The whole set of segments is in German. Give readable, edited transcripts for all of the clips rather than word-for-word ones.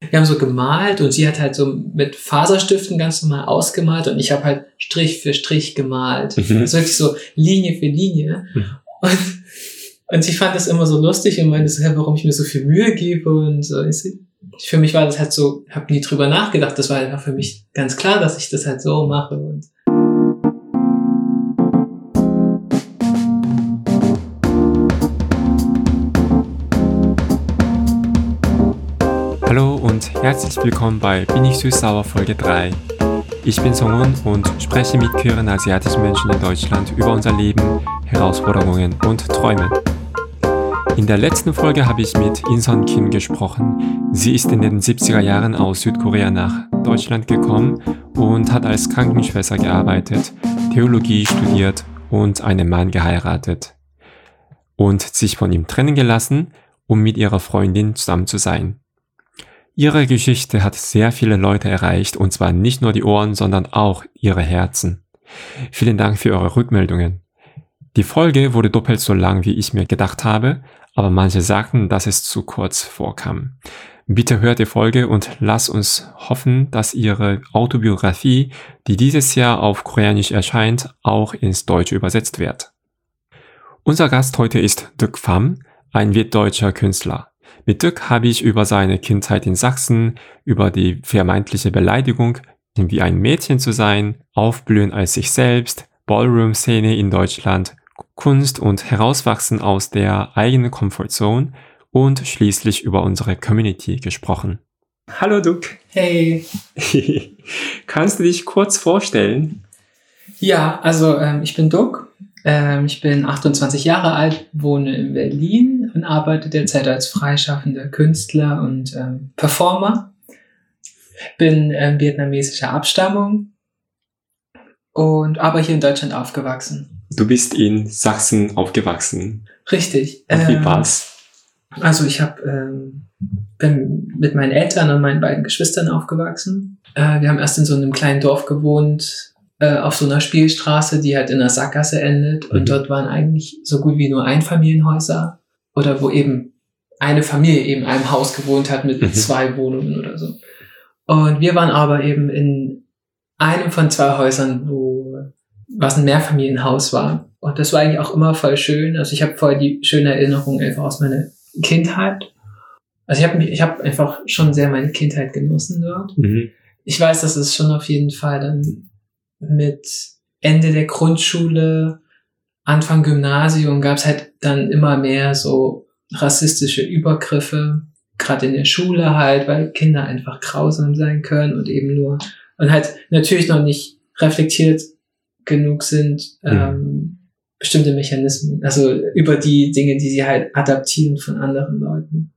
wir haben so gemalt und sie hat halt so mit Faserstiften ganz normal ausgemalt und ich habe halt Strich für Strich gemalt. Also wirklich so Linie für Linie. Und sie fand das immer so lustig und meinte so, warum ich mir so viel Mühe gebe und so. Für mich war das halt so, ich habe nie drüber nachgedacht, das war einfach für mich ganz klar, dass ich das halt so mache. Und Hallo und herzlich willkommen bei Bin ich süß-sauer Folge 3. Ich bin Song-un und spreche mit queeren asiatischen Menschen in Deutschland über unser Leben, Herausforderungen und Träume. In der letzten Folge habe ich mit In-sun Kim gesprochen. Sie ist in den 70er Jahren aus Südkorea nach Deutschland gekommen und hat als Krankenschwester gearbeitet, Theologie studiert und einen Mann geheiratet. Und sich von ihm trennen gelassen, um mit ihrer Freundin zusammen zu sein. Ihre Geschichte hat sehr viele Leute erreicht, und zwar nicht nur die Ohren, sondern auch ihre Herzen. Vielen Dank für eure Rückmeldungen. Die Folge wurde doppelt so lang, wie ich mir gedacht habe, aber manche sagten, dass es zu kurz vorkam. Bitte hört die Folge und lasst uns hoffen, dass ihre Autobiografie, die dieses Jahr auf Koreanisch erscheint, auch ins Deutsche übersetzt wird. Unser Gast heute ist Duc Pham, ein witdeutscher Künstler. Mit Duc habe ich über seine Kindheit in Sachsen, über die vermeintliche Beleidigung, wie ein Mädchen zu sein, Aufblühen als sich selbst, Ballroom-Szene in Deutschland, Kunst und Herauswachsen aus der eigenen Comfortzone und schließlich über unsere Community gesprochen. Hallo Duc. hey. Kannst du dich kurz vorstellen? Ja, also ich bin Duc. Ich bin 28 Jahre alt, wohne in Berlin und arbeite derzeit als freischaffender Künstler und Performer. Bin vietnamesischer Abstammung und aber hier in Deutschland aufgewachsen. Du bist in Sachsen aufgewachsen. Richtig. Und wie war's? Also ich bin mit meinen Eltern und meinen beiden Geschwistern aufgewachsen. Wir haben erst in so einem kleinen Dorf gewohnt, auf so einer Spielstraße, die halt in einer Sackgasse endet. Und dort waren eigentlich so gut wie nur Einfamilienhäuser oder wo eben eine Familie eben in einem Haus gewohnt hat mit 2 Wohnungen oder so. Und wir waren aber eben in einem von 2 Häusern, was ein Mehrfamilienhaus war. Und das war eigentlich auch immer voll schön. Also ich habe voll die schöne Erinnerung einfach aus meiner Kindheit. Also ich hab einfach schon sehr meine Kindheit genossen dort. Ich weiß, dass es schon auf jeden Fall dann mit Ende der Grundschule, Anfang Gymnasium gab es halt dann immer mehr so rassistische Übergriffe, gerade in der Schule halt, weil Kinder einfach grausam sein können und eben nur und halt natürlich noch nicht reflektiert genug sind, bestimmte Mechanismen, also über die Dinge, die sie halt adaptieren von anderen Leuten.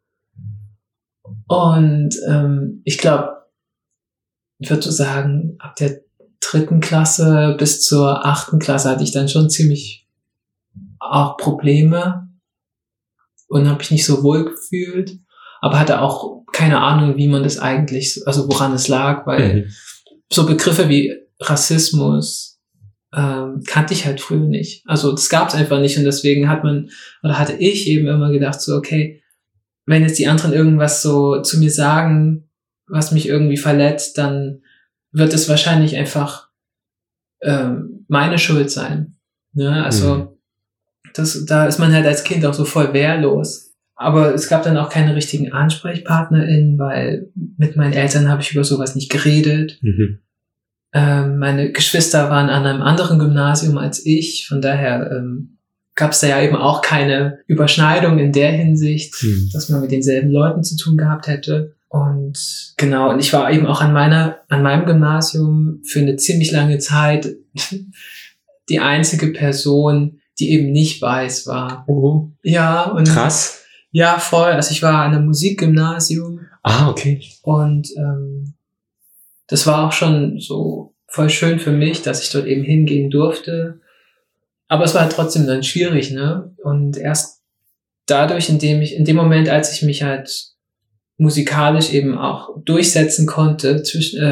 Und ich glaube, ich würde sagen, ab der 3. Klasse bis zur 8. Klasse hatte ich dann schon ziemlich auch Probleme und habe mich nicht so wohl gefühlt, aber hatte auch keine Ahnung, wie man das eigentlich, also woran es lag, weil so Begriffe wie Rassismus kannte ich halt früher nicht. Also das gab es einfach nicht und deswegen hatte ich eben immer gedacht so, okay, wenn jetzt die anderen irgendwas so zu mir sagen, was mich irgendwie verletzt, dann wird es wahrscheinlich einfach meine Schuld sein. Ne? Also da ist man halt als Kind auch so voll wehrlos. Aber es gab dann auch keine richtigen AnsprechpartnerInnen, weil mit meinen Eltern habe ich über sowas nicht geredet. Meine Geschwister waren an einem anderen Gymnasium als ich. Von daher gab es da ja eben auch keine Überschneidung in der Hinsicht, dass man mit denselben Leuten zu tun gehabt hätte. Und genau, und ich war eben auch an meinem Gymnasium für eine ziemlich lange Zeit die einzige Person, die eben nicht weiß war. Oh. Ja, und Krass. Ja, voll. Also ich war an einem Musikgymnasium. Ah, okay. Und das war auch schon so voll schön für mich, dass ich dort eben hingehen durfte. Aber es war halt trotzdem dann schwierig, ne? Und erst dadurch, in dem Moment, als ich mich halt musikalisch eben auch durchsetzen konnte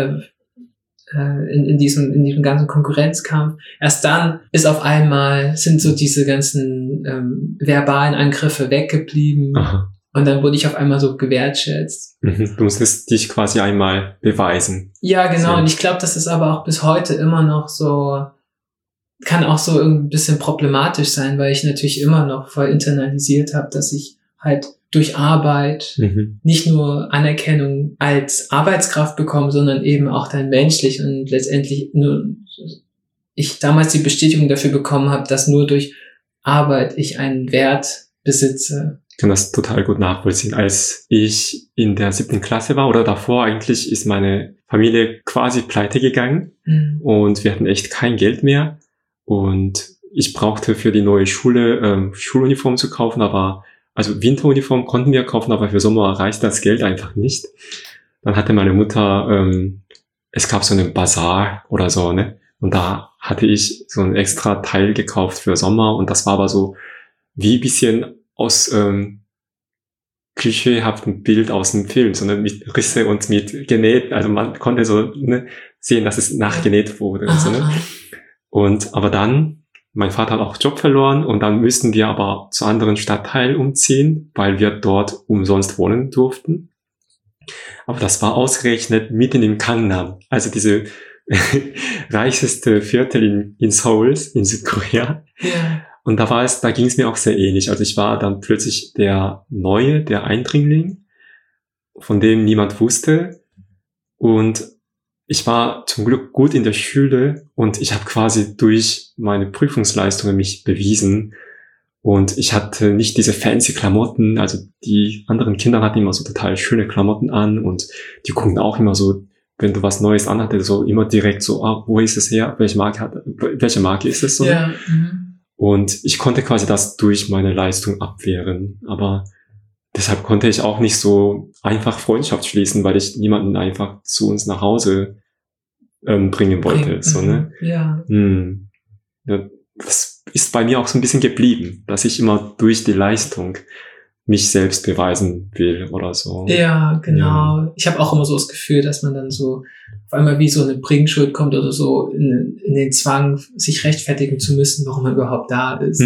in diesem ganzen Konkurrenzkampf. Erst dann sind so diese ganzen verbalen Angriffe weggeblieben. Aha. Und dann wurde ich auf einmal so gewertschätzt. Du musstest dich quasi einmal beweisen. Ja, genau. So. Und ich glaube, das ist aber auch bis heute immer noch so, kann auch so ein bisschen problematisch sein, weil ich natürlich immer noch voll internalisiert habe, dass ich halt durch Arbeit nicht nur Anerkennung als Arbeitskraft bekomme, sondern eben auch dann menschlich und letztendlich nur ich damals die Bestätigung dafür bekommen habe, dass nur durch Arbeit ich einen Wert besitze. Ich kann das total gut nachvollziehen. Als ich in der 7. Klasse war oder davor eigentlich, ist meine Familie quasi pleite gegangen und wir hatten echt kein Geld mehr und ich brauchte für die neue Schule Schuluniform zu kaufen, aber also Winteruniform konnten wir kaufen, aber für Sommer reicht das Geld einfach nicht. Dann hatte meine Mutter, es gab so einen Bazar oder so, ne? Und da hatte ich so ein extra Teil gekauft für Sommer und das war aber so wie ein bisschen aus klischeehaftem Bild aus dem Film, sondern mit Risse und mit genäht. Also man konnte so sehen, dass es nachgenäht wurde. Und, so, ne? Und aber dann, mein Vater hat auch Job verloren und dann müssten wir aber zu anderen Stadtteilen umziehen, weil wir dort umsonst wohnen durften. Aber das war ausgerechnet mitten im Gangnam, also diese reichste Viertel in Seoul, in Südkorea. Ja. Und da ging es mir auch sehr ähnlich. Also ich war dann plötzlich der Eindringling, von dem niemand wusste. Und ich war zum Glück gut in der Schule und ich habe quasi durch meine Prüfungsleistungen mich bewiesen. Und ich hatte nicht diese fancy Klamotten, also die anderen Kinder hatten immer so total schöne Klamotten an und die guckten auch immer so, wenn du was Neues anhattest, so immer direkt so, wo ist es her, welche Marke ist es so? Ja. Und ich konnte quasi das durch meine Leistung abwehren, aber deshalb konnte ich auch nicht so einfach Freundschaft schließen, weil ich niemanden einfach zu uns nach Hause bringen wollte. So, ne? Ja. Ja, das ist bei mir auch so ein bisschen geblieben, dass ich immer durch die Leistung mich selbst beweisen will oder so. Ja, genau. Ja. Ich habe auch immer so das Gefühl, dass man dann so auf einmal wie so eine Bringschuld kommt oder so in den Zwang, sich rechtfertigen zu müssen, warum man überhaupt da ist.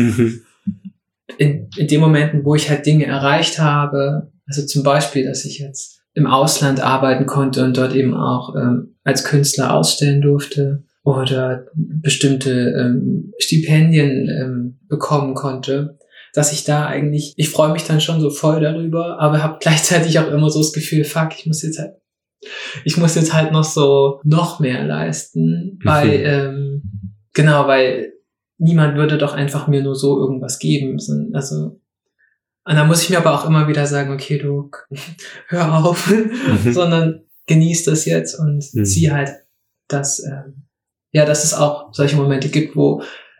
In den Momenten, wo ich halt Dinge erreicht habe, also zum Beispiel, dass ich jetzt im Ausland arbeiten konnte und dort eben auch als Künstler ausstellen durfte oder bestimmte Stipendien bekommen konnte, dass ich da eigentlich, ich freue mich dann schon so voll darüber, aber habe gleichzeitig auch immer so das Gefühl, fuck, ich muss jetzt halt noch mehr leisten, weil, weil niemand würde doch einfach mir nur so irgendwas geben, also, und da muss ich mir aber auch immer wieder sagen, okay, du, hör auf, sondern genieß das jetzt und zieh halt, dass es auch solche Momente gibt, wo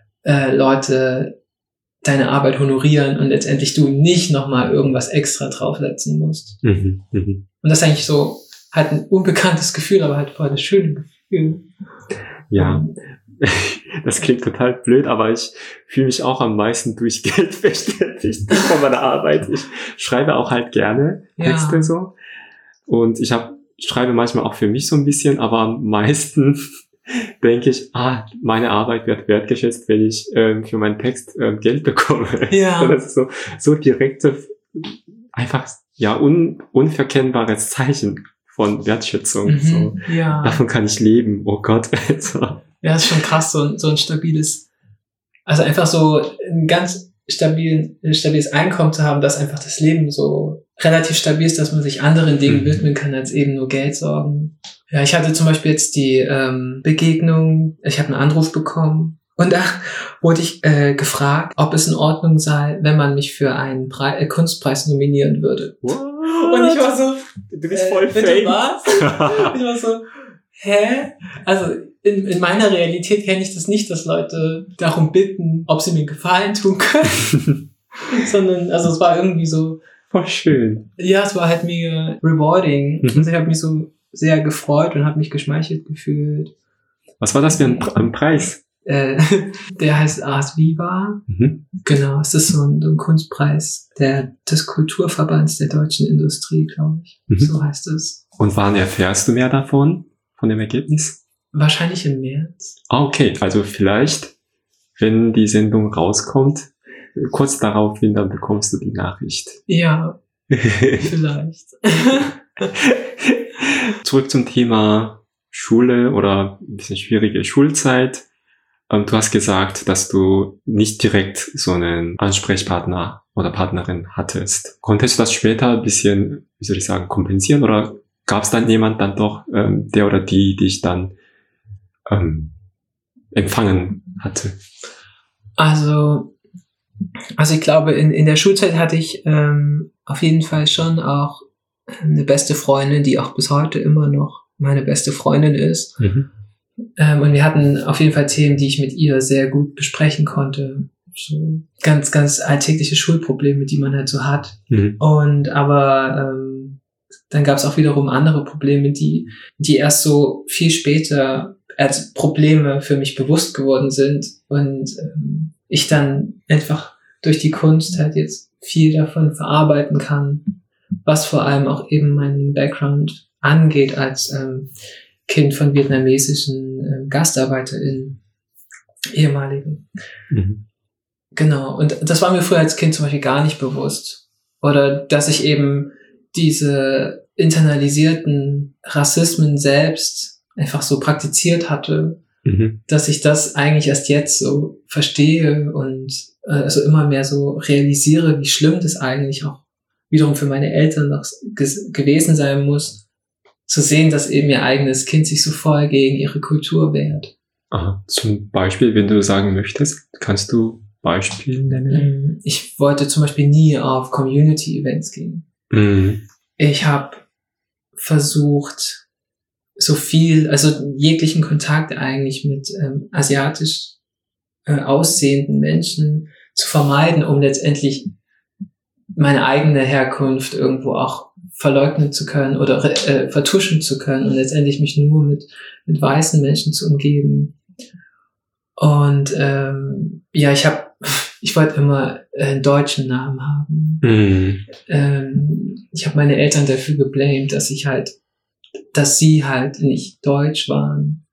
Leute deine Arbeit honorieren und letztendlich du nicht nochmal irgendwas extra draufsetzen musst. Und das ist eigentlich so halt ein unbekanntes Gefühl, aber halt voll das schöne Gefühl. Ja, das klingt total blöd, aber ich fühle mich auch am meisten durch Geld bestätigt von meiner Arbeit. Ich schreibe auch halt gerne Texte so und ich schreibe manchmal auch für mich so ein bisschen, aber am meisten denke ich, meine Arbeit wird wertgeschätzt, wenn ich für meinen Text Geld bekomme. Ja. Das ist so direkte, einfach unverkennbares Zeichen von Wertschätzung. So. Ja. Davon kann ich leben. Oh Gott. Ja, ist schon krass, so ein stabiles, also einfach so ein ganz stabiles Einkommen zu haben, dass einfach das Leben so relativ stabil ist, dass man sich anderen Dingen widmen kann, als eben nur Geld sorgen. Ja, ich hatte zum Beispiel jetzt die Begegnung, ich habe einen Anruf bekommen und da wurde ich gefragt, ob es in Ordnung sei, wenn man mich für einen Kunstpreis nominieren würde. What? Und ich war so, du bist voll bitte fame. Was? Ich war so, hä? Also in meiner Realität kenne ich das nicht, dass Leute darum bitten, ob sie mir Gefallen tun können, sondern also es war irgendwie so voll schön. Ja, es war halt mega rewarding. Also ich habe mich so sehr gefreut und habe mich geschmeichelt gefühlt. Was war das für ein Preis? Der heißt Ars Viva. Genau, es ist so ein Kunstpreis des Kulturverbands der deutschen Industrie, glaube ich. So heißt es. Und wann erfährst du mehr davon, von dem Ergebnis? Wahrscheinlich im März. Okay, also vielleicht, wenn die Sendung rauskommt, kurz daraufhin, dann bekommst du die Nachricht. Ja, Vielleicht. Zurück zum Thema Schule oder ein bisschen schwierige Schulzeit. Du hast gesagt, dass du nicht direkt so einen Ansprechpartner oder Partnerin hattest. Konntest du das später ein bisschen, wie soll ich sagen, kompensieren oder gab es dann jemand dann doch, der oder die dich dann empfangen hatte? Also ich glaube, in der Schulzeit hatte ich auf jeden Fall schon auch eine beste Freundin, die auch bis heute immer noch meine beste Freundin ist. Mhm. Und wir hatten auf jeden Fall Themen, die ich mit ihr sehr gut besprechen konnte. So ganz, ganz alltägliche Schulprobleme, die man halt so hat. Mhm. Aber dann gab es auch wiederum andere Probleme, die erst so viel später als Probleme für mich bewusst geworden sind. Und ich dann einfach durch die Kunst halt jetzt viel davon verarbeiten kann, was vor allem auch eben meinen Background angeht als Kind von vietnamesischen GastarbeiterInnen, ehemaligen. Mhm. Genau, und das war mir früher als Kind zum Beispiel gar nicht bewusst. Oder dass ich eben diese internalisierten Rassismen selbst einfach so praktiziert hatte, dass ich das eigentlich erst jetzt so verstehe und also immer mehr so realisiere, wie schlimm das eigentlich auch wiederum für meine Eltern noch gewesen sein muss, zu sehen, dass eben ihr eigenes Kind sich so voll gegen ihre Kultur wehrt. Aha. Zum Beispiel, wenn du sagen möchtest, kannst du Beispiele nennen? Ich wollte zum Beispiel nie auf Community-Events gehen. Mhm. Ich habe versucht, so viel, also jeglichen Kontakt eigentlich mit asiatisch aussehenden Menschen zu vermeiden, um letztendlich meine eigene Herkunft irgendwo auch verleugnen zu können oder vertuschen zu können und letztendlich mich nur mit weißen Menschen zu umgeben. Und ich wollte immer einen deutschen Namen haben. Ich habe meine Eltern dafür geblamed, dass sie halt nicht deutsch waren.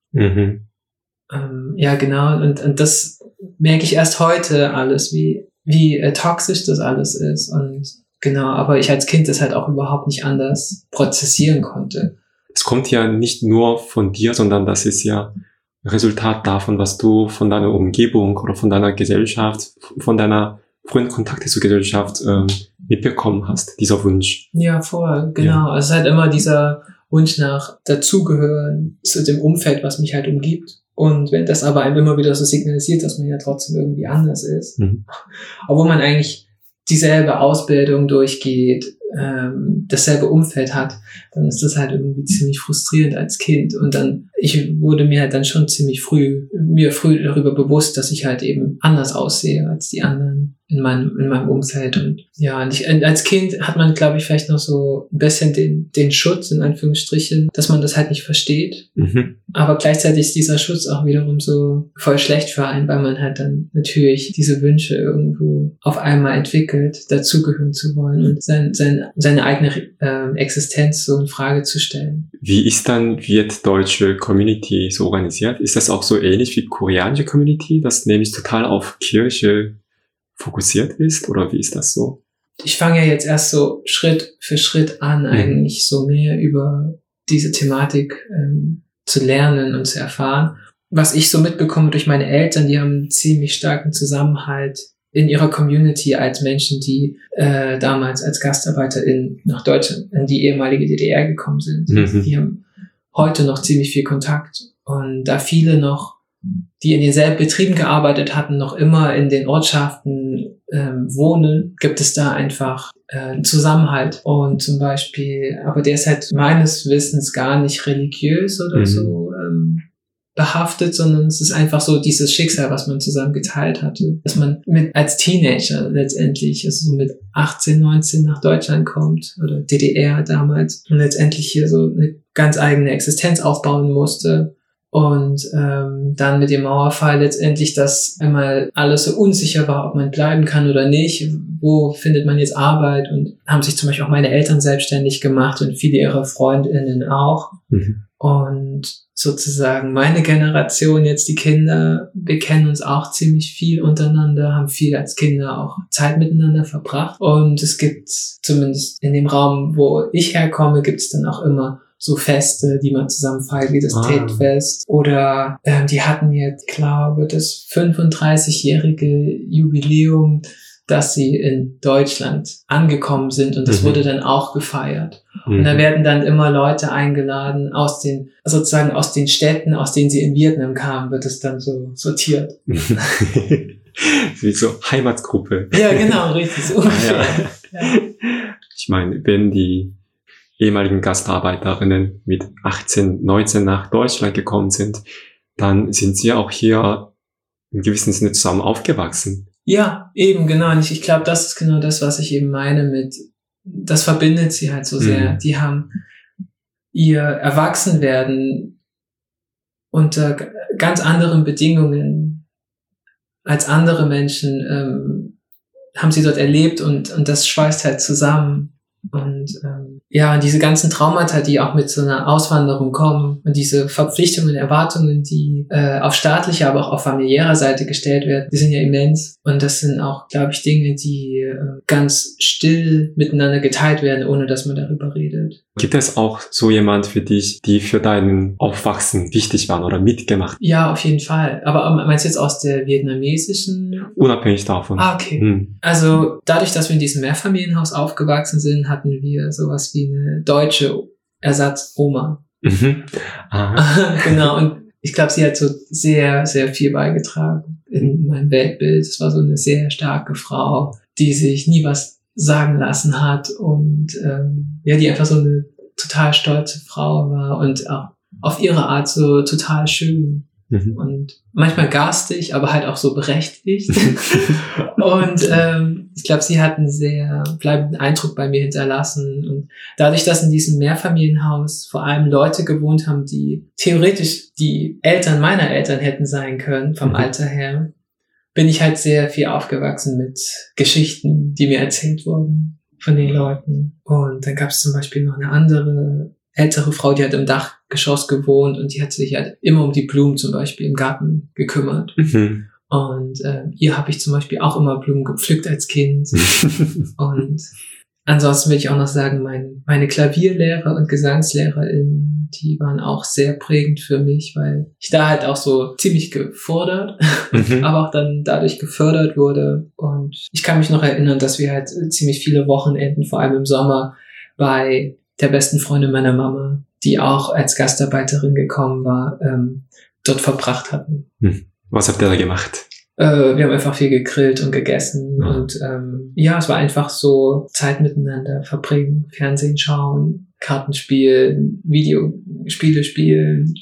Ja, genau. Und das merke ich erst heute alles, wie toxisch das alles ist. Und genau, aber ich als Kind das halt auch überhaupt nicht anders prozessieren konnte. Es kommt ja nicht nur von dir, sondern das ist ja Resultat davon, was du von deiner Umgebung oder von deiner Gesellschaft, von deiner frühen Kontakte zur Gesellschaft mitbekommen hast, dieser Wunsch. Ja, voll, genau. Ja. Also es ist halt immer dieser Wunsch nach Dazugehören zu dem Umfeld, was mich halt umgibt. Und wenn das aber einem immer wieder so signalisiert, dass man ja trotzdem irgendwie anders ist, obwohl man eigentlich dieselbe Ausbildung durchgeht, dasselbe Umfeld hat, dann ist das halt irgendwie ziemlich frustrierend als Kind. Und dann, ich wurde mir halt dann schon ziemlich früh darüber bewusst, dass ich halt eben anders aussehe als die anderen in meinem Umfeld. Und ja, als Kind hat man, glaube ich, vielleicht noch so ein bisschen den Schutz, in Anführungsstrichen, dass man das halt nicht versteht. Aber gleichzeitig ist dieser Schutz auch wiederum so voll schlecht für einen, weil man halt dann natürlich diese Wünsche irgendwo auf einmal entwickelt, dazugehören zu wollen und seine eigene Existenz so in Frage zu stellen. Wie ist dann deutsche Community so organisiert? Ist das auch so ähnlich wie koreanische Community, das nämlich total auf Kirche fokussiert ist? Oder wie ist das so? Ich fange ja jetzt erst so Schritt für Schritt an, eigentlich so mehr über diese Thematik zu lernen und zu erfahren. Was ich so mitbekomme durch meine Eltern, die haben einen ziemlich starken Zusammenhalt in ihrer Community als Menschen, die damals als GastarbeiterInnen nach Deutschland, in die ehemalige DDR gekommen sind. Die haben heute noch ziemlich viel Kontakt. Und da viele noch, die in denselben Betrieben gearbeitet hatten, noch immer in den Ortschaften wohnen, gibt es da einfach einen Zusammenhalt. Und zum Beispiel, aber der ist halt meines Wissens gar nicht religiös oder so behaftet, sondern es ist einfach so dieses Schicksal, was man zusammen geteilt hatte, dass man als Teenager letztendlich, also so mit 18, 19 nach Deutschland kommt oder DDR damals und letztendlich hier so eine ganz eigene Existenz aufbauen musste Und dann mit dem Mauerfall letztendlich, dass einmal alles so unsicher war, ob man bleiben kann oder nicht, wo findet man jetzt Arbeit, und haben sich zum Beispiel auch meine Eltern selbstständig gemacht und viele ihrer FreundInnen auch. Und sozusagen meine Generation, jetzt die Kinder, wir kennen uns auch ziemlich viel untereinander, haben viel als Kinder auch Zeit miteinander verbracht. Und es gibt, zumindest in dem Raum, wo ich herkomme, gibt es dann auch immer so Feste, die man zusammen feiert, wie das Tet-Fest. Oder die hatten jetzt, glaube ich, das 35-jährige Jubiläum, dass sie in Deutschland angekommen sind, und das wurde dann auch gefeiert. Und da werden dann immer Leute eingeladen aus den Städten, aus denen sie in Vietnam kamen, wird es dann so sortiert. Wie so Heimatgruppe. Ja, genau, richtig, so ungefähr. Ja. Ich meine, wenn die ehemaligen Gastarbeiterinnen mit 18, 19 nach Deutschland gekommen sind, dann sind sie auch hier im gewissen Sinne zusammen aufgewachsen. Ja, eben, genau. Und ich glaube, das ist genau das, was ich eben meine mit, das verbindet sie halt so sehr. Die haben ihr Erwachsenwerden unter ganz anderen Bedingungen als andere Menschen haben sie dort erlebt, und das schweißt halt zusammen. Und diese ganzen Traumata, die auch mit so einer Auswanderung kommen, und diese Verpflichtungen, Erwartungen, die auf staatlicher, aber auch auf familiärer Seite gestellt werden, die sind ja immens. Und das sind auch, glaube ich, Dinge, die ganz still miteinander geteilt werden, ohne dass man darüber redet. Gibt es auch so jemand für dich, die für dein Aufwachsen wichtig waren oder mitgemacht? Ja, auf jeden Fall. Aber meinst du jetzt aus der vietnamesischen? Unabhängig davon. Ah, okay. Also dadurch, dass wir in diesem Mehrfamilienhaus aufgewachsen sind, hatten wir sowas wie eine deutsche Ersatzoma. Genau, und ich glaube, sie hat so sehr, sehr viel beigetragen in meinem Weltbild. Es war so eine sehr starke Frau, die sich nie was sagen lassen hat, und die einfach so eine total stolze Frau war und auch auf ihre Art so total schön. Und manchmal garstig, aber halt auch so berechtigt. Und ich glaube, sie hat einen sehr bleibenden Eindruck bei mir hinterlassen. Und dadurch, dass in diesem Mehrfamilienhaus vor allem Leute gewohnt haben, die theoretisch die Eltern meiner Eltern hätten sein können, vom Alter her, bin ich halt sehr viel aufgewachsen mit Geschichten, die mir erzählt wurden von den Leuten. Und dann gab es zum Beispiel noch eine andere ältere Frau, die hat im Dachgeschoss gewohnt, und die hat sich halt immer um die Blumen zum Beispiel im Garten gekümmert. Und ihr habe ich zum Beispiel auch immer Blumen gepflückt als Kind. Und ansonsten will ich auch noch sagen, meine Klavierlehrer und GesangslehgerInnen, die waren auch sehr prägend für mich, weil ich da halt auch so ziemlich gefordert, aber auch dann dadurch gefördert wurde. Und ich kann mich noch erinnern, dass wir halt ziemlich viele Wochenenden, vor allem im Sommer, bei der besten Freundin meiner Mama, die auch als Gastarbeiterin gekommen war, dort verbracht hatten. Was habt ihr da gemacht? Wir haben einfach viel gegrillt und gegessen. Und es war einfach so Zeit miteinander verbringen, Fernsehen schauen, Karten spielen, Videospiele spielen.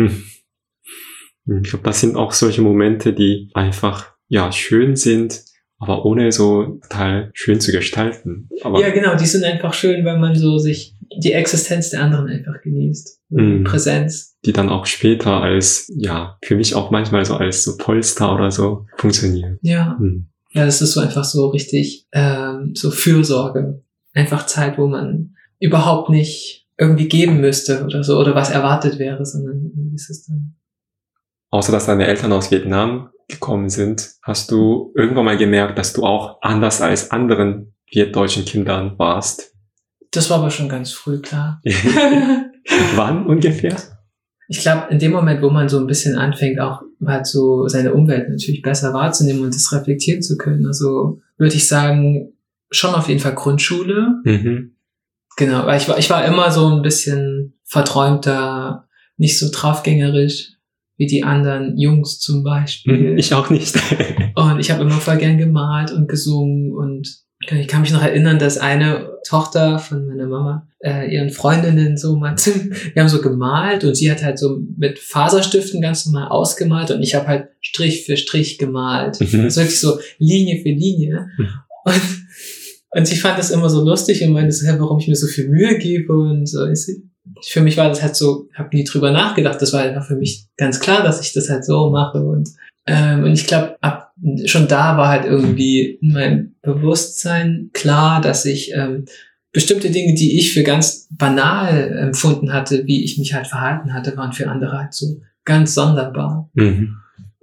Ich glaube, das sind auch solche Momente, die einfach schön sind, aber ohne so total schön zu gestalten. Aber ja, genau, die sind einfach schön, weil man so sich die Existenz der anderen einfach genießt. Präsenz. Die dann auch später als, für mich auch manchmal so als so Polster oder so funktionieren. Ja. Ja, das ist so einfach so richtig, so Fürsorge. Einfach Zeit, wo man überhaupt nicht irgendwie geben müsste oder so, oder was erwartet wäre, sondern wie ist es dann? Außer dass deine Eltern aus Vietnam gekommen sind, hast du irgendwann mal gemerkt, dass du auch anders als anderen vietdeutschen Kindern warst? Das war aber schon ganz früh klar. Wann ungefähr? Ich glaube, in dem Moment, wo man so ein bisschen anfängt, auch halt so seine Umwelt natürlich besser wahrzunehmen und das reflektieren zu können. Also würde ich sagen, schon auf jeden Fall Grundschule. Genau, weil ich war immer so ein bisschen verträumter, nicht so draufgängerisch wie die anderen Jungs zum Beispiel. Ich auch nicht. Und ich habe immer voll gern gemalt und gesungen, und ich kann mich noch erinnern, dass eine Tochter von meiner Mama ihren Freundinnen so mal, wir haben so gemalt, und sie hat halt so mit Faserstiften ganz normal ausgemalt, und ich habe halt Strich für Strich gemalt. Also wirklich so Linie für Linie. Und sie fand das immer so lustig und meinte so, warum ich mir so viel Mühe gebe und so. für mich war das halt so, habe nie drüber nachgedacht, das war einfach für mich ganz klar, dass ich das halt so mache und ich glaube, schon da war halt irgendwie in meinem Bewusstsein klar, dass ich bestimmte Dinge, die ich für ganz banal empfunden hatte, wie ich mich halt verhalten hatte, waren für andere halt so ganz sonderbar. Und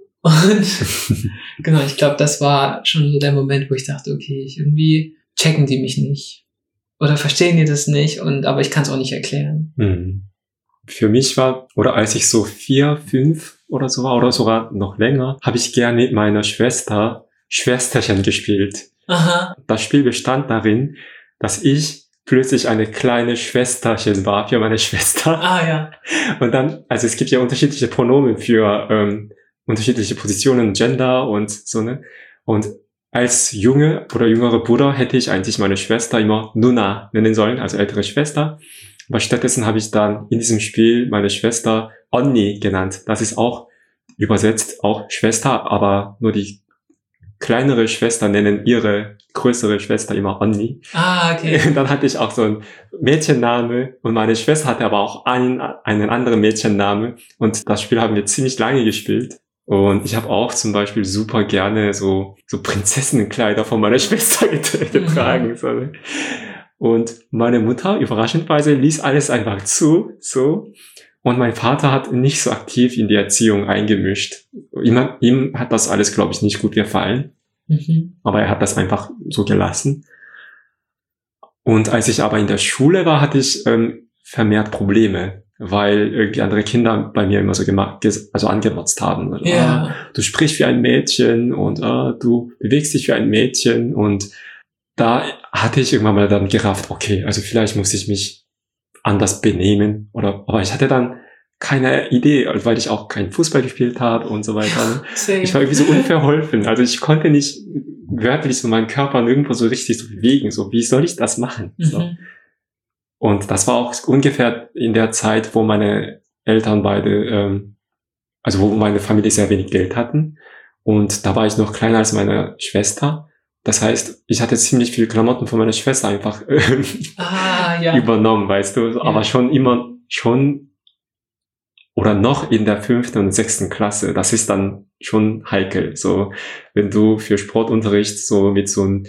genau, ich glaube, das war schon so der Moment, wo ich dachte, okay, irgendwie checken die mich nicht oder verstehen die das nicht aber ich kann es auch nicht erklären. Für mich war, oder als ich so 4, 5 oder so war, oder sogar noch länger, habe ich gerne mit meiner Schwester Schwesterchen gespielt. Aha. Das Spiel bestand darin, dass ich plötzlich eine kleine Schwesterchen war für meine Schwester. Ah, ja. Und dann, also es gibt ja unterschiedliche Pronomen für unterschiedliche Positionen, Gender und so, ne? Und als Junge oder jüngere Bruder hätte ich eigentlich meine Schwester immer Nuna nennen sollen, also ältere Schwester. Aber stattdessen habe ich dann in diesem Spiel meine Schwester Onni genannt. Das ist auch übersetzt auch Schwester, aber nur die kleinere Schwester nennen ihre größere Schwester immer Onni. Ah, okay. Dann hatte ich auch so einen Mädchenname und meine Schwester hatte aber auch einen anderen Mädchenname und das Spiel haben wir ziemlich lange gespielt. Und ich habe auch zum Beispiel super gerne so Prinzessinnenkleider von meiner Schwester getragen. So. Und meine Mutter, überraschendweise, ließ alles einfach zu, so. Und mein Vater hat nicht so aktiv in die Erziehung eingemischt. Ihm hat das alles, glaube ich, nicht gut gefallen. Aber er hat das einfach so gelassen. Und als ich aber in der Schule war, hatte ich vermehrt Probleme, weil irgendwie andere Kinder bei mir immer so angemotzt haben. Ja. Du sprichst wie ein Mädchen und du bewegst dich wie ein Mädchen. Und da hatte ich irgendwann mal dann gerafft, okay, also vielleicht muss ich mich anders benehmen. Aber ich hatte dann keine Idee, weil ich auch keinen Fußball gespielt habe und so weiter. Ich war irgendwie so unverholfen. Also ich konnte nicht wörtlich so meinen Körper nirgendwo so richtig so bewegen. So, wie soll ich das machen? So. Und das war auch ungefähr in der Zeit, wo meine Eltern beide, also wo meine Familie sehr wenig Geld hatten. Und da war ich noch kleiner als meine Schwester. Das heißt, ich hatte ziemlich viel Klamotten von meiner Schwester einfach übernommen, weißt du. Aber schon oder noch in der 5. und 6. Klasse. Das ist dann schon heikel. So, wenn du für Sportunterricht so mit so einem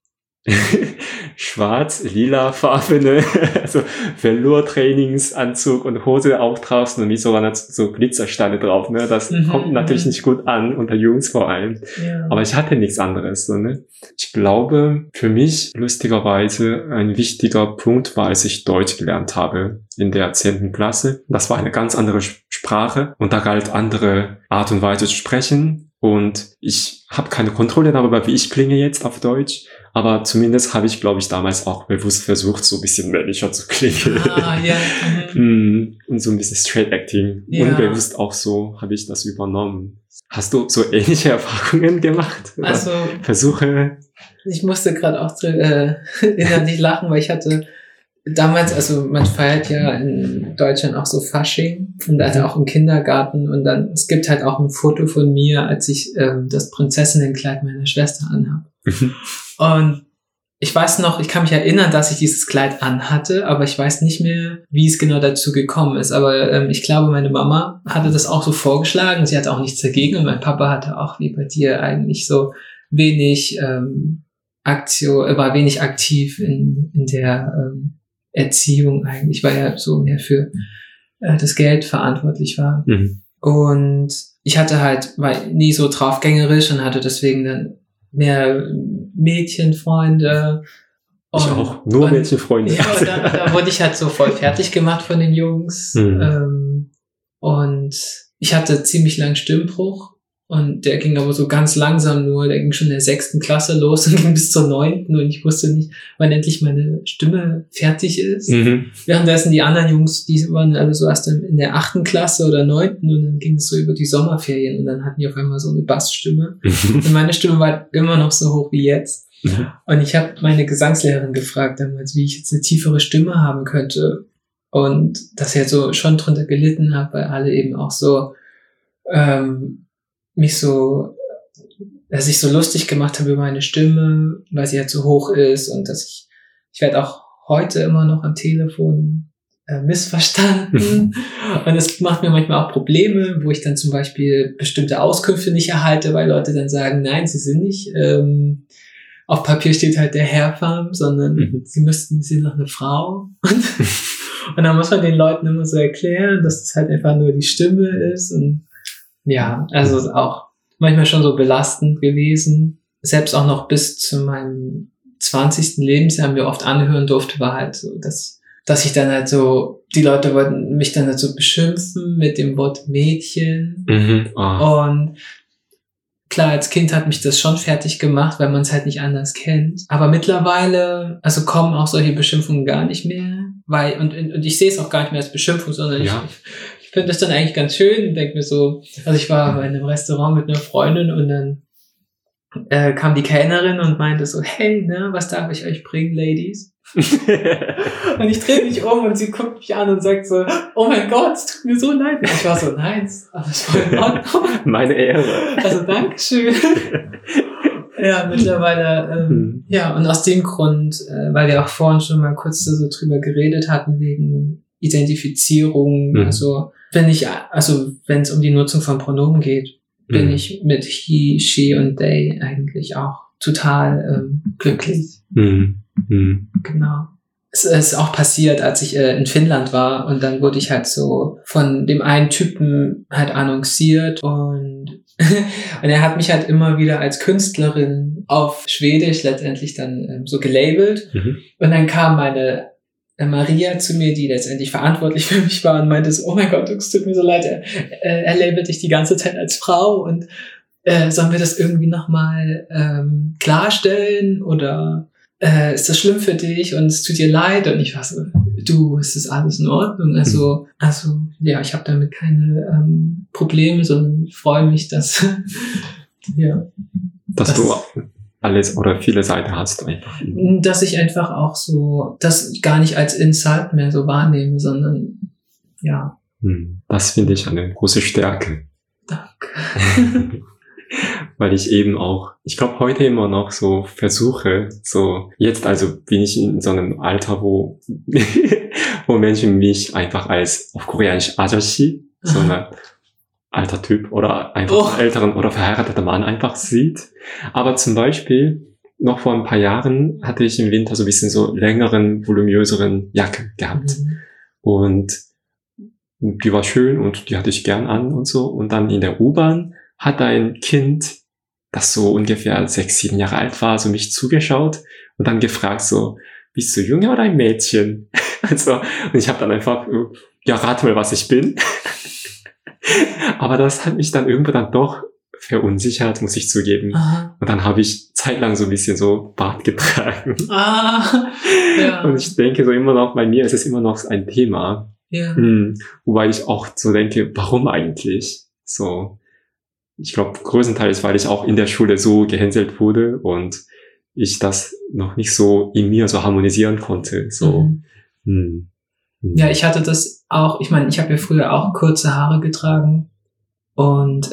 schwarz-lila farbene, also Velour-Trainingsanzug und Hose auftraust und mit so Glitzersteine drauf, ne? Das kommt natürlich nicht gut an, unter Jungs vor allem. Ja. Aber ich hatte nichts anderes, so, ne? Ich glaube, für mich lustigerweise ein wichtiger Punkt war, als ich Deutsch gelernt habe in der 10. Klasse. Das war eine ganz andere Sprache und da galt andere Art und Weise zu sprechen und ich habe keine Kontrolle darüber, wie ich klinge jetzt auf Deutsch. Aber zumindest habe ich, glaube ich, damals auch bewusst versucht, so ein bisschen männlicher zu klingen. Ja. Und so ein bisschen Straight Acting. Ja. Unbewusst auch so habe ich das übernommen. Hast du so ähnliche Erfahrungen gemacht? Also Versuche? Ich musste gerade auch innerlich lachen, weil ich hatte damals, also man feiert ja in Deutschland auch so Fasching und also auch im Kindergarten und dann, es gibt halt auch ein Foto von mir, als ich das Prinzessinnenkleid meiner Schwester anhabe. Und ich weiß noch, ich kann mich erinnern, dass ich dieses Kleid anhatte, aber ich weiß nicht mehr, wie es genau dazu gekommen ist. Aber ich glaube, meine Mama hatte das auch so vorgeschlagen. Sie hatte auch nichts dagegen und mein Papa hatte auch, wie bei dir, eigentlich so wenig war wenig aktiv in der Erziehung eigentlich, weil er so mehr für das Geld verantwortlich war. Und ich war nie so draufgängerisch und hatte deswegen dann mehr Mädchenfreunde. Ich auch, nur Mädchenfreunde. Ja, und da wurde ich halt so voll fertig gemacht von den Jungs. Und ich hatte ziemlich langen Stimmbruch und der ging aber so ganz langsam nur, der ging schon in der 6. Klasse los und ging bis zur 9. und ich wusste nicht, wann endlich meine Stimme fertig ist. Währenddessen die anderen Jungs, die waren alle so erst in der 8. Klasse oder 9. und dann ging es so über die Sommerferien und dann hatten die auf einmal so eine Bassstimme und meine Stimme war immer noch so hoch wie jetzt. Und ich habe meine Gesangslehrerin gefragt damals, wie ich jetzt eine tiefere Stimme haben könnte und dass ich halt so schon drunter gelitten habe, weil alle eben auch so dass ich so lustig gemacht habe über meine Stimme, weil sie halt so hoch ist und dass ich werde auch heute immer noch am Telefon missverstanden. Und es macht mir manchmal auch Probleme, wo ich dann zum Beispiel bestimmte Auskünfte nicht erhalte, weil Leute dann sagen, nein, sie sind nicht, auf Papier steht halt der Herr Pham, sondern sie sind noch eine Frau. Und dann muss man den Leuten immer so erklären, dass es halt einfach nur die Stimme ist. Und ja, also ist auch manchmal schon so belastend gewesen. Selbst auch noch bis zu meinem 20. Lebensjahr mir oft anhören durfte, war halt so, dass ich dann halt so, die Leute wollten mich dann halt so beschimpfen mit dem Wort Mädchen. Und klar, als Kind hat mich das schon fertig gemacht, weil man es halt nicht anders kennt. Aber mittlerweile, also kommen auch solche Beschimpfungen gar nicht mehr, weil, und ich sehe es auch gar nicht mehr als Beschimpfung, sondern ich finde das dann eigentlich ganz schön und denke mir so, also ich war bei einem Restaurant mit einer Freundin und dann kam die Kellnerin und meinte so, hey, ne, was darf ich euch bringen, Ladies? Und ich drehe mich um und sie guckt mich an und sagt so, oh mein Gott, es tut mir so leid. Und ich war so, nein, aber es war in Ordnung. Meine Ehre. Also Dankeschön. Ja, mittlerweile, ja, und aus dem Grund, weil wir auch vorhin schon mal kurz so drüber geredet hatten, wegen Identifizierung, also wenn es um die Nutzung von Pronomen geht, bin ich mit he, she und they eigentlich auch total glücklich. Genau. Es ist auch passiert, als ich in Finnland war und dann wurde ich halt so von dem einen Typen halt annonciert und er hat mich halt immer wieder als Künstlerin auf Schwedisch letztendlich dann so gelabelt und dann kam meine Maria zu mir, die letztendlich verantwortlich für mich war und meinte so, oh mein Gott, es tut mir so leid, er labelt dich die ganze Zeit als Frau und sollen wir das irgendwie nochmal klarstellen oder ist das schlimm für dich und es tut dir leid? Und ich war so, du, es ist alles in Ordnung. Also ja, ich habe damit keine Probleme, sondern ich freue mich, dass dass du alles oder viele Seiten hast einfach. Dass ich einfach auch so, das gar nicht als Insult mehr so wahrnehme, sondern ja. Das finde ich eine große Stärke. Danke. Weil ich eben auch, ich glaube heute immer noch so versuche, so jetzt also bin ich in so einem Alter, wo Menschen mich einfach als auf Koreanisch Ajashi, so ein alter Typ oder einfach älteren oder verheirateter Mann einfach sieht. Aber zum Beispiel noch vor ein paar Jahren hatte ich im Winter so ein bisschen so längeren, voluminöseren Jacke gehabt. Und die war schön und die hatte ich gern an und so. Und dann in der U-Bahn hat ein Kind, das so ungefähr 6, 7 Jahre alt war, so mich zugeschaut und dann gefragt so, bist du Junge oder ein Mädchen? Also, und ich habe dann einfach, ja, rate mal, was ich bin. Aber das hat mich dann irgendwann dann doch verunsichert, muss ich zugeben. Aha. Und dann habe ich zeitlang so ein bisschen so Bart getragen. Ja. Und ich denke so immer noch, bei mir ist es immer noch ein Thema. Ja. Wobei ich auch so denke, warum eigentlich? So, ich glaube, größtenteils, weil ich auch in der Schule so gehänselt wurde und ich das noch nicht so in mir so harmonisieren konnte. So. Ja, ich hatte das auch, ich meine, ich habe ja früher auch kurze Haare getragen und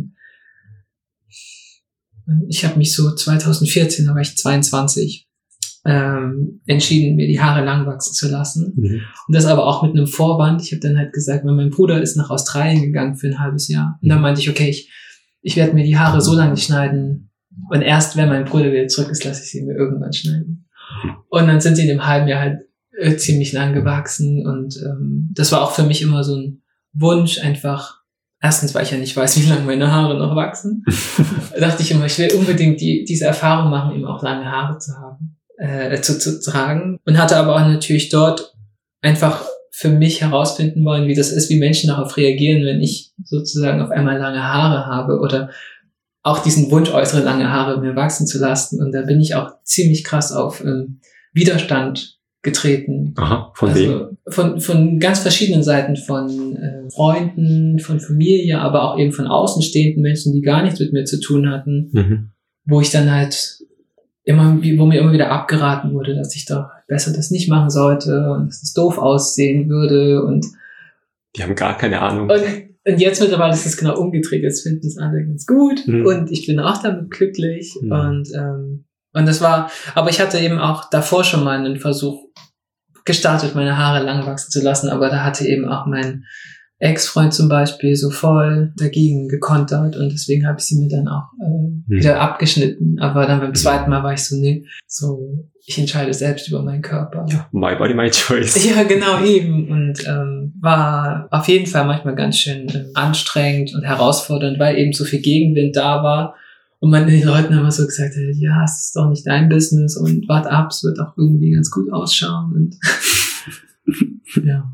ich habe mich so 2014, da war ich 22, entschieden, mir die Haare lang wachsen zu lassen. Und das aber auch mit einem Vorwand. Ich habe dann halt gesagt, weil mein Bruder ist nach Australien gegangen für ein halbes Jahr. Und dann meinte ich, okay, ich werde mir die Haare so lange schneiden und erst wenn mein Bruder wieder zurück ist, lasse ich sie mir irgendwann schneiden. Und dann sind sie in dem halben Jahr halt ziemlich lang gewachsen und das war auch für mich immer so ein Wunsch, einfach, erstens, weil ich ja nicht weiß, wie lange meine Haare noch wachsen, dachte ich immer, ich will unbedingt diese Erfahrung machen, eben auch lange Haare zu haben, zu tragen und hatte aber auch natürlich dort einfach für mich herausfinden wollen, wie das ist, wie Menschen darauf reagieren, wenn ich sozusagen auf einmal lange Haare habe oder auch diesen Wunsch äußere, lange Haare mir wachsen zu lassen. Und da bin ich auch ziemlich krass auf Widerstand getreten. Aha, von wem? Von ganz verschiedenen Seiten, von Freunden, von Familie, aber auch eben von außenstehenden Menschen, die gar nichts mit mir zu tun hatten, wo ich dann halt wo mir immer wieder abgeraten wurde, dass ich doch besser das nicht machen sollte und dass es doof aussehen würde und die haben gar keine Ahnung. Und jetzt mittlerweile ist es genau umgedreht, jetzt finden es alle ganz gut und ich bin auch damit glücklich und das war, aber ich hatte eben auch davor schon mal einen Versuch gestartet, meine Haare lang wachsen zu lassen, aber da hatte eben auch mein Ex-Freund zum Beispiel so voll dagegen gekontert und deswegen habe ich sie mir dann auch wieder abgeschnitten. Aber dann beim zweiten Mal war ich so, nee, so, ich entscheide selbst über meinen Körper. Ja, my body, my choice. Ja, genau, eben. Und war auf jeden Fall manchmal ganz schön anstrengend und herausfordernd, weil eben so viel Gegenwind da war und man den Leuten immer so gesagt hat, ja, es ist doch nicht dein Business und wart ab, es wird auch irgendwie ganz gut ausschauen. Und ja.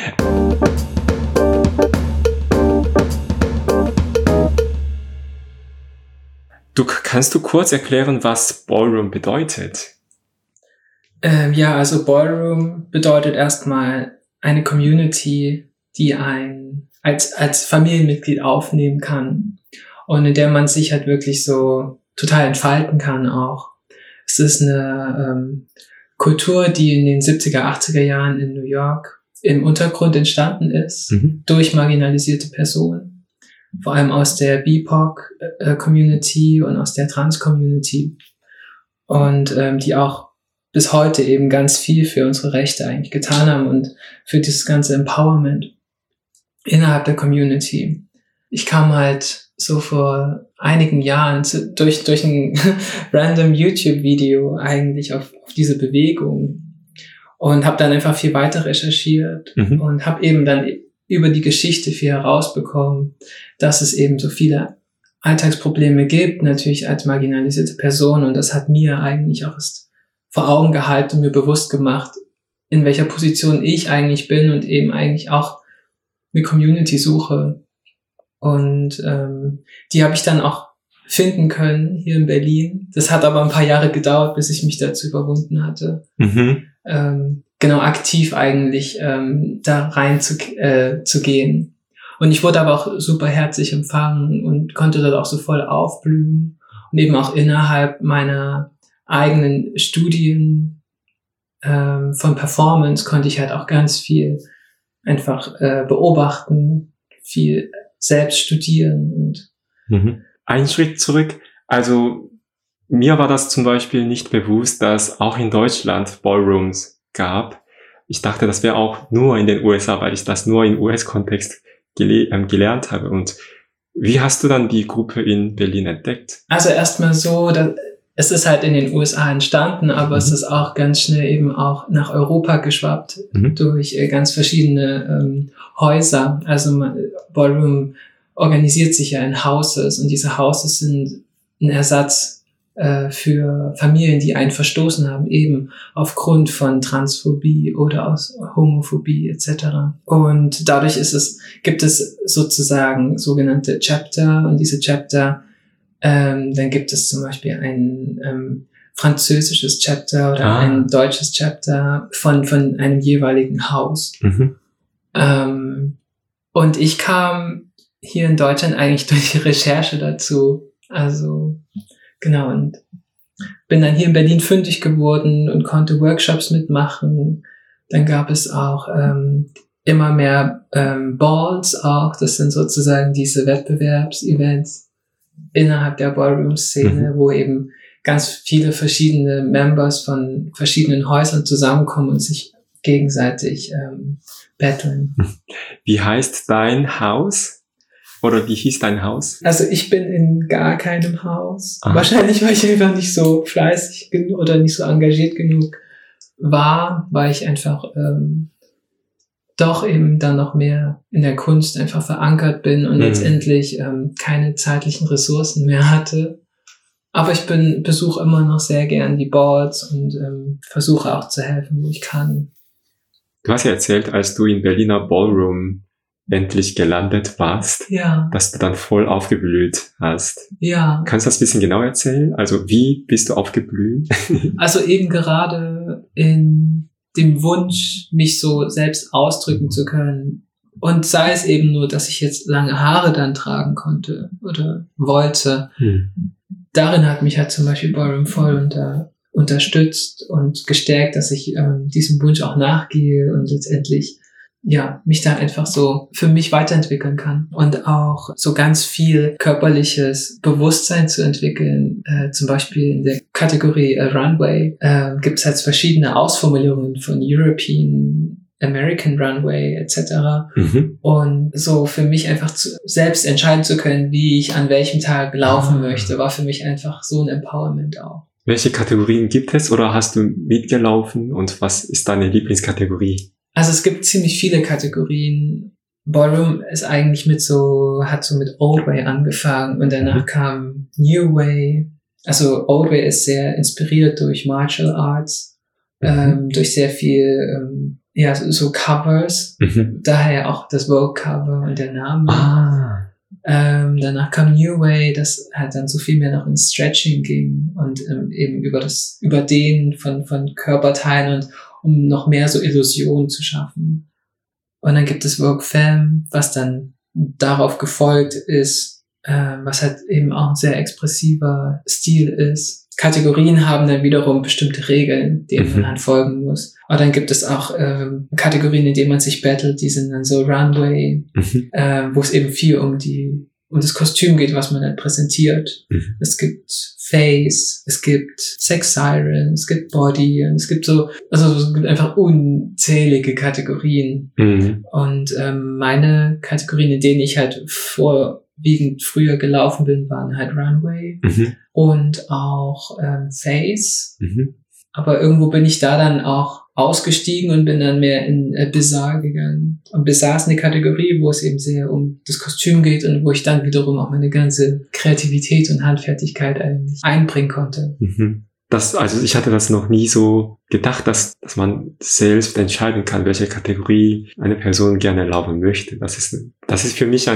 Kannst du kurz erklären, was Ballroom bedeutet? Ja, also Ballroom bedeutet erstmal eine Community, die einen als Familienmitglied aufnehmen kann und in der man sich halt wirklich so total entfalten kann auch. Es ist eine Kultur, die in den 70er, 80er Jahren in New York im Untergrund entstanden ist, durch marginalisierte Personen. Vor allem aus der BIPOC-Community und aus der Trans-Community und die auch bis heute eben ganz viel für unsere Rechte eigentlich getan haben und für dieses ganze Empowerment innerhalb der Community. Ich kam halt so vor einigen Jahren durch ein random YouTube-Video eigentlich auf diese Bewegung und habe dann einfach viel weiter recherchiert und habe eben dann über die Geschichte viel herausbekommen, dass es eben so viele Alltagsprobleme gibt, natürlich als marginalisierte Person. Und das hat mir eigentlich auch erst vor Augen gehalten und mir bewusst gemacht, in welcher Position ich eigentlich bin und eben eigentlich auch eine Community suche. Und die habe ich dann auch finden können hier in Berlin. Das hat aber ein paar Jahre gedauert, bis ich mich dazu überwunden hatte. Genau, aktiv eigentlich da rein zu gehen. Und ich wurde aber auch super herzlich empfangen und konnte dort auch so voll aufblühen. Und eben auch innerhalb meiner eigenen Studien von Performance konnte ich halt auch ganz viel einfach beobachten, viel selbst studieren. Und Ein Schritt zurück. Also mir war das zum Beispiel nicht bewusst, dass auch in Deutschland Ballrooms gab. Ich dachte, das wäre auch nur in den USA, weil ich das nur im US-Kontext gelernt habe. Und wie hast du dann die Gruppe in Berlin entdeckt? Also erstmal so, es ist halt in den USA entstanden, aber es ist auch ganz schnell eben auch nach Europa geschwappt durch ganz verschiedene Häuser. Also Ballroom organisiert sich ja in Houses und diese Houses sind ein Ersatz für Familien, die einen verstoßen haben, eben aufgrund von Transphobie oder aus Homophobie etc. Und dadurch gibt es sozusagen sogenannte Chapter und diese Chapter, dann gibt es zum Beispiel ein französisches Chapter oder ein deutsches Chapter von einem jeweiligen Haus. Und ich kam hier in Deutschland eigentlich durch die Recherche dazu. Also genau, und bin dann hier in Berlin fündig geworden und konnte Workshops mitmachen. Dann gab es auch immer mehr Balls auch. Das sind sozusagen diese Wettbewerbsevents innerhalb der Ballroom-Szene, wo eben ganz viele verschiedene Members von verschiedenen Häusern zusammenkommen und sich gegenseitig battlen. Wie heißt dein Haus? Oder wie hieß dein Haus? Also ich bin in gar keinem Haus. Wahrscheinlich, weil ich einfach nicht so fleißig genug oder nicht so engagiert genug war, weil ich einfach doch eben dann noch mehr in der Kunst einfach verankert bin und letztendlich keine zeitlichen Ressourcen mehr hatte. Aber ich besuche immer noch sehr gern die Balls und versuche auch zu helfen, wo ich kann. Du hast ja erzählt, als du in Berliner Ballroom endlich gelandet warst, dass du dann voll aufgeblüht hast. Ja. Kannst du das ein bisschen genau erzählen? Also wie bist du aufgeblüht? Also eben gerade in dem Wunsch, mich so selbst ausdrücken zu können. Und sei es eben nur, dass ich jetzt lange Haare dann tragen konnte oder wollte. Darin hat mich halt zum Beispiel Ballroom voll unterstützt und gestärkt, dass ich diesem Wunsch auch nachgehe und letztendlich mich da einfach so für mich weiterentwickeln kann und auch so ganz viel körperliches Bewusstsein zu entwickeln. Zum Beispiel in der Kategorie Runway gibt es halt verschiedene Ausformulierungen von European, American Runway etc. Und so für mich einfach selbst entscheiden zu können, wie ich an welchem Tag laufen möchte, war für mich einfach so ein Empowerment auch. Welche Kategorien gibt es oder hast du mitgelaufen und was ist deine Lieblingskategorie? Also es gibt ziemlich viele Kategorien. Ballroom ist eigentlich hat so mit Old Way angefangen und danach kam New Way. Also Old Way ist sehr inspiriert durch Martial Arts, durch sehr viel, so Covers. Daher auch das Vogue Cover und der Name. Danach kam New Way, das halt dann so viel mehr noch ins Stretching ging und eben über das Überdehnen von Körperteilen und um noch mehr so Illusionen zu schaffen. Und dann gibt es Vogue Femme, was dann darauf gefolgt ist, was halt eben auch ein sehr expressiver Stil ist. Kategorien haben dann wiederum bestimmte Regeln, denen man dann folgen muss. Aber dann gibt es auch Kategorien, in denen man sich battelt, die sind dann so Runway, wo es eben viel um das Kostüm geht, was man dann präsentiert. Es gibt Face, es gibt Sex Siren, es gibt Body und es gibt es gibt einfach unzählige Kategorien. Und meine Kategorien, in denen ich halt vorwiegend früher gelaufen bin, waren halt Runway und auch Face. Aber irgendwo bin ich da dann auch ausgestiegen und bin dann mehr in Bizarre gegangen. Und Bizarre ist eine Kategorie, wo es eben sehr um das Kostüm geht und wo ich dann wiederum auch meine ganze Kreativität und Handfertigkeit eigentlich einbringen konnte. Also ich hatte das noch nie so gedacht, dass man selbst entscheiden kann, welche Kategorie eine Person gerne laufen möchte. Das ist für mich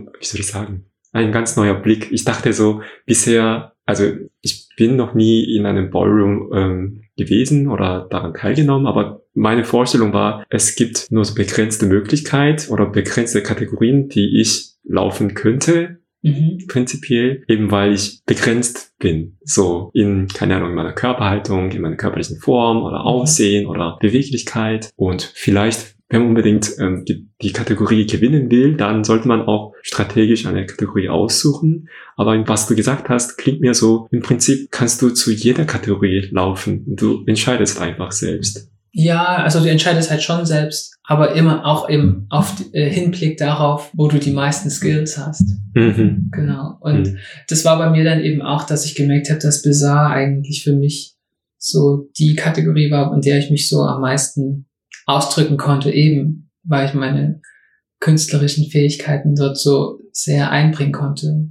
ein ganz neuer Blick. Ich dachte so bisher, also ich bin noch nie in einem Ballroom gewesen oder daran teilgenommen, aber meine Vorstellung war, es gibt nur so begrenzte Möglichkeit oder begrenzte Kategorien, die ich laufen könnte, prinzipiell, eben weil ich begrenzt bin, so in, keine Ahnung, in meiner Körperhaltung, in meiner körperlichen Form oder Aussehen oder Beweglichkeit und vielleicht, wenn man unbedingt die Kategorie gewinnen will, dann sollte man auch strategisch eine Kategorie aussuchen. Aber was du gesagt hast, klingt mir so, im Prinzip kannst du zu jeder Kategorie laufen. Du entscheidest einfach selbst. Ja, also du entscheidest halt schon selbst, aber immer auch eben auf Hinblick darauf, wo du die meisten Skills hast. Genau. Und das war bei mir dann eben auch, dass ich gemerkt habe, dass Bizarre eigentlich für mich so die Kategorie war, in der ich mich so am meisten ausdrücken konnte, eben weil ich meine künstlerischen Fähigkeiten dort so sehr einbringen konnte.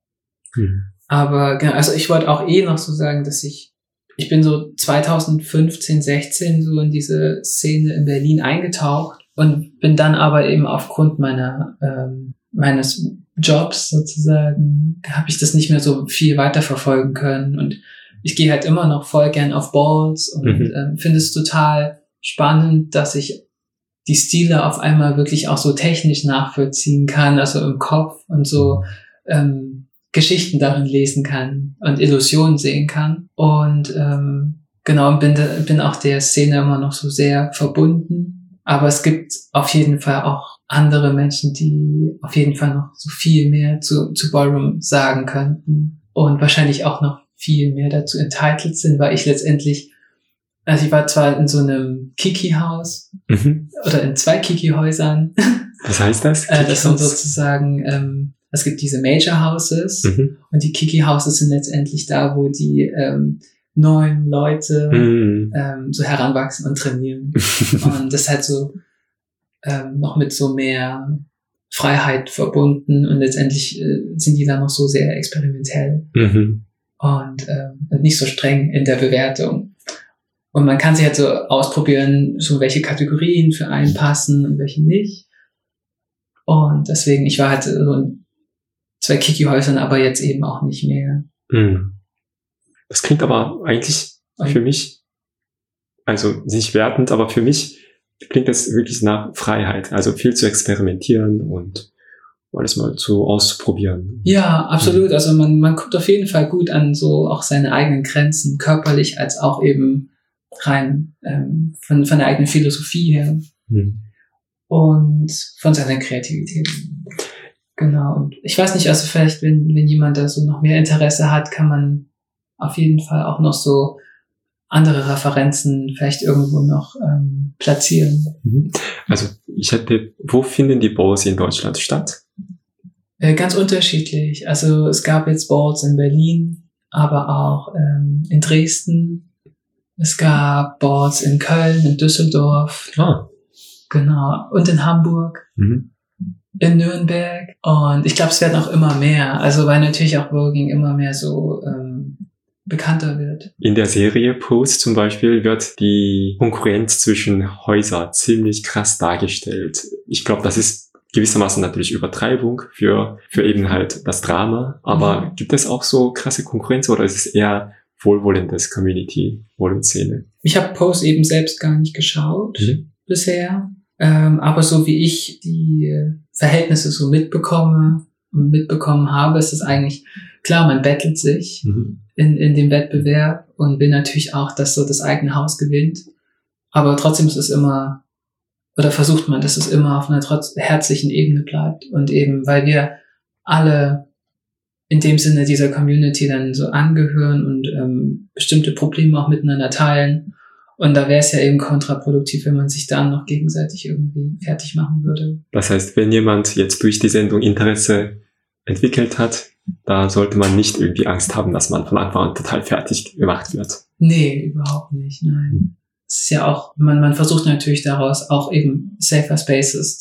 Aber also ich wollte auch noch so sagen, dass ich bin so 2015, 16 so in diese Szene in Berlin eingetaucht und bin dann aber eben aufgrund meines Jobs sozusagen, habe ich das nicht mehr so viel weiterverfolgen können und ich gehe halt immer noch voll gern auf Balls und finde es total spannend, dass ich die Stile auf einmal wirklich auch so technisch nachvollziehen kann, also im Kopf und so Geschichten darin lesen kann und Illusionen sehen kann. Und genau, bin auch der Szene immer noch so sehr verbunden. Aber es gibt auf jeden Fall auch andere Menschen, die auf jeden Fall noch so viel mehr zu Ballroom sagen könnten und wahrscheinlich auch noch viel mehr dazu entitled sind, weil ich letztendlich, also ich war zwar in so einem Kiki-Haus oder in 2 Kiki-Häusern. Was heißt das? Das sind sozusagen, es gibt diese Major Houses und die Kiki-Houses sind letztendlich da, wo die neuen Leute so heranwachsen und trainieren. Und das ist halt so noch mit so mehr Freiheit verbunden und letztendlich sind die dann noch so sehr experimentell und nicht so streng in der Bewertung. Und man kann sich halt so ausprobieren, so welche Kategorien für einen passen und welche nicht. Und deswegen, ich war halt so in 2 Kiki-Häusern, aber jetzt eben auch nicht mehr. Das klingt aber eigentlich für mich, also nicht wertend, aber für mich klingt das wirklich nach Freiheit. Also viel zu experimentieren und alles mal so auszuprobieren. Ja, absolut. Also man guckt auf jeden Fall gut an so auch seine eigenen Grenzen, körperlich als auch eben rein von der eigenen Philosophie her. und von seiner Kreativität. Genau. Und ich weiß nicht, also vielleicht, wenn jemand da so noch mehr Interesse hat, kann man auf jeden Fall auch noch so andere Referenzen vielleicht irgendwo noch platzieren. Also wo finden die Balls in Deutschland statt? Ganz unterschiedlich. Also es gab jetzt Balls in Berlin, aber auch in Dresden. Es gab Balls in Köln, in Düsseldorf. Genau. Und in Hamburg. In Nürnberg. Und ich glaube, es werden auch immer mehr. Also weil natürlich auch Voguing immer mehr so bekannter wird. In der Serie Pose zum Beispiel wird die Konkurrenz zwischen Häusern ziemlich krass dargestellt. Ich glaube, das ist gewissermaßen natürlich Übertreibung für eben halt das Drama. Aber gibt es auch so krasse Konkurrenz oder ist es eher wohlwollendes Community-Szene? Ich habe Pose eben selbst gar nicht geschaut bisher. Aber so wie ich die Verhältnisse so mitbekommen habe, ist es eigentlich klar, man bettelt sich in dem Wettbewerb und will natürlich auch, dass so das eigene Haus gewinnt. Aber trotzdem ist es immer, oder versucht man, dass es immer auf einer herzlichen Ebene bleibt. Und eben, weil wir alle in dem Sinne dieser Community dann so angehören und bestimmte Probleme auch miteinander teilen. Und da wäre es ja eben kontraproduktiv, wenn man sich dann noch gegenseitig irgendwie fertig machen würde. Das heißt, wenn jemand jetzt durch die Sendung Interesse entwickelt hat, da sollte man nicht irgendwie Angst haben, dass man von Anfang an total fertig gemacht wird. Nee, überhaupt nicht, nein. Es ist ja auch, man versucht natürlich daraus auch eben safer Spaces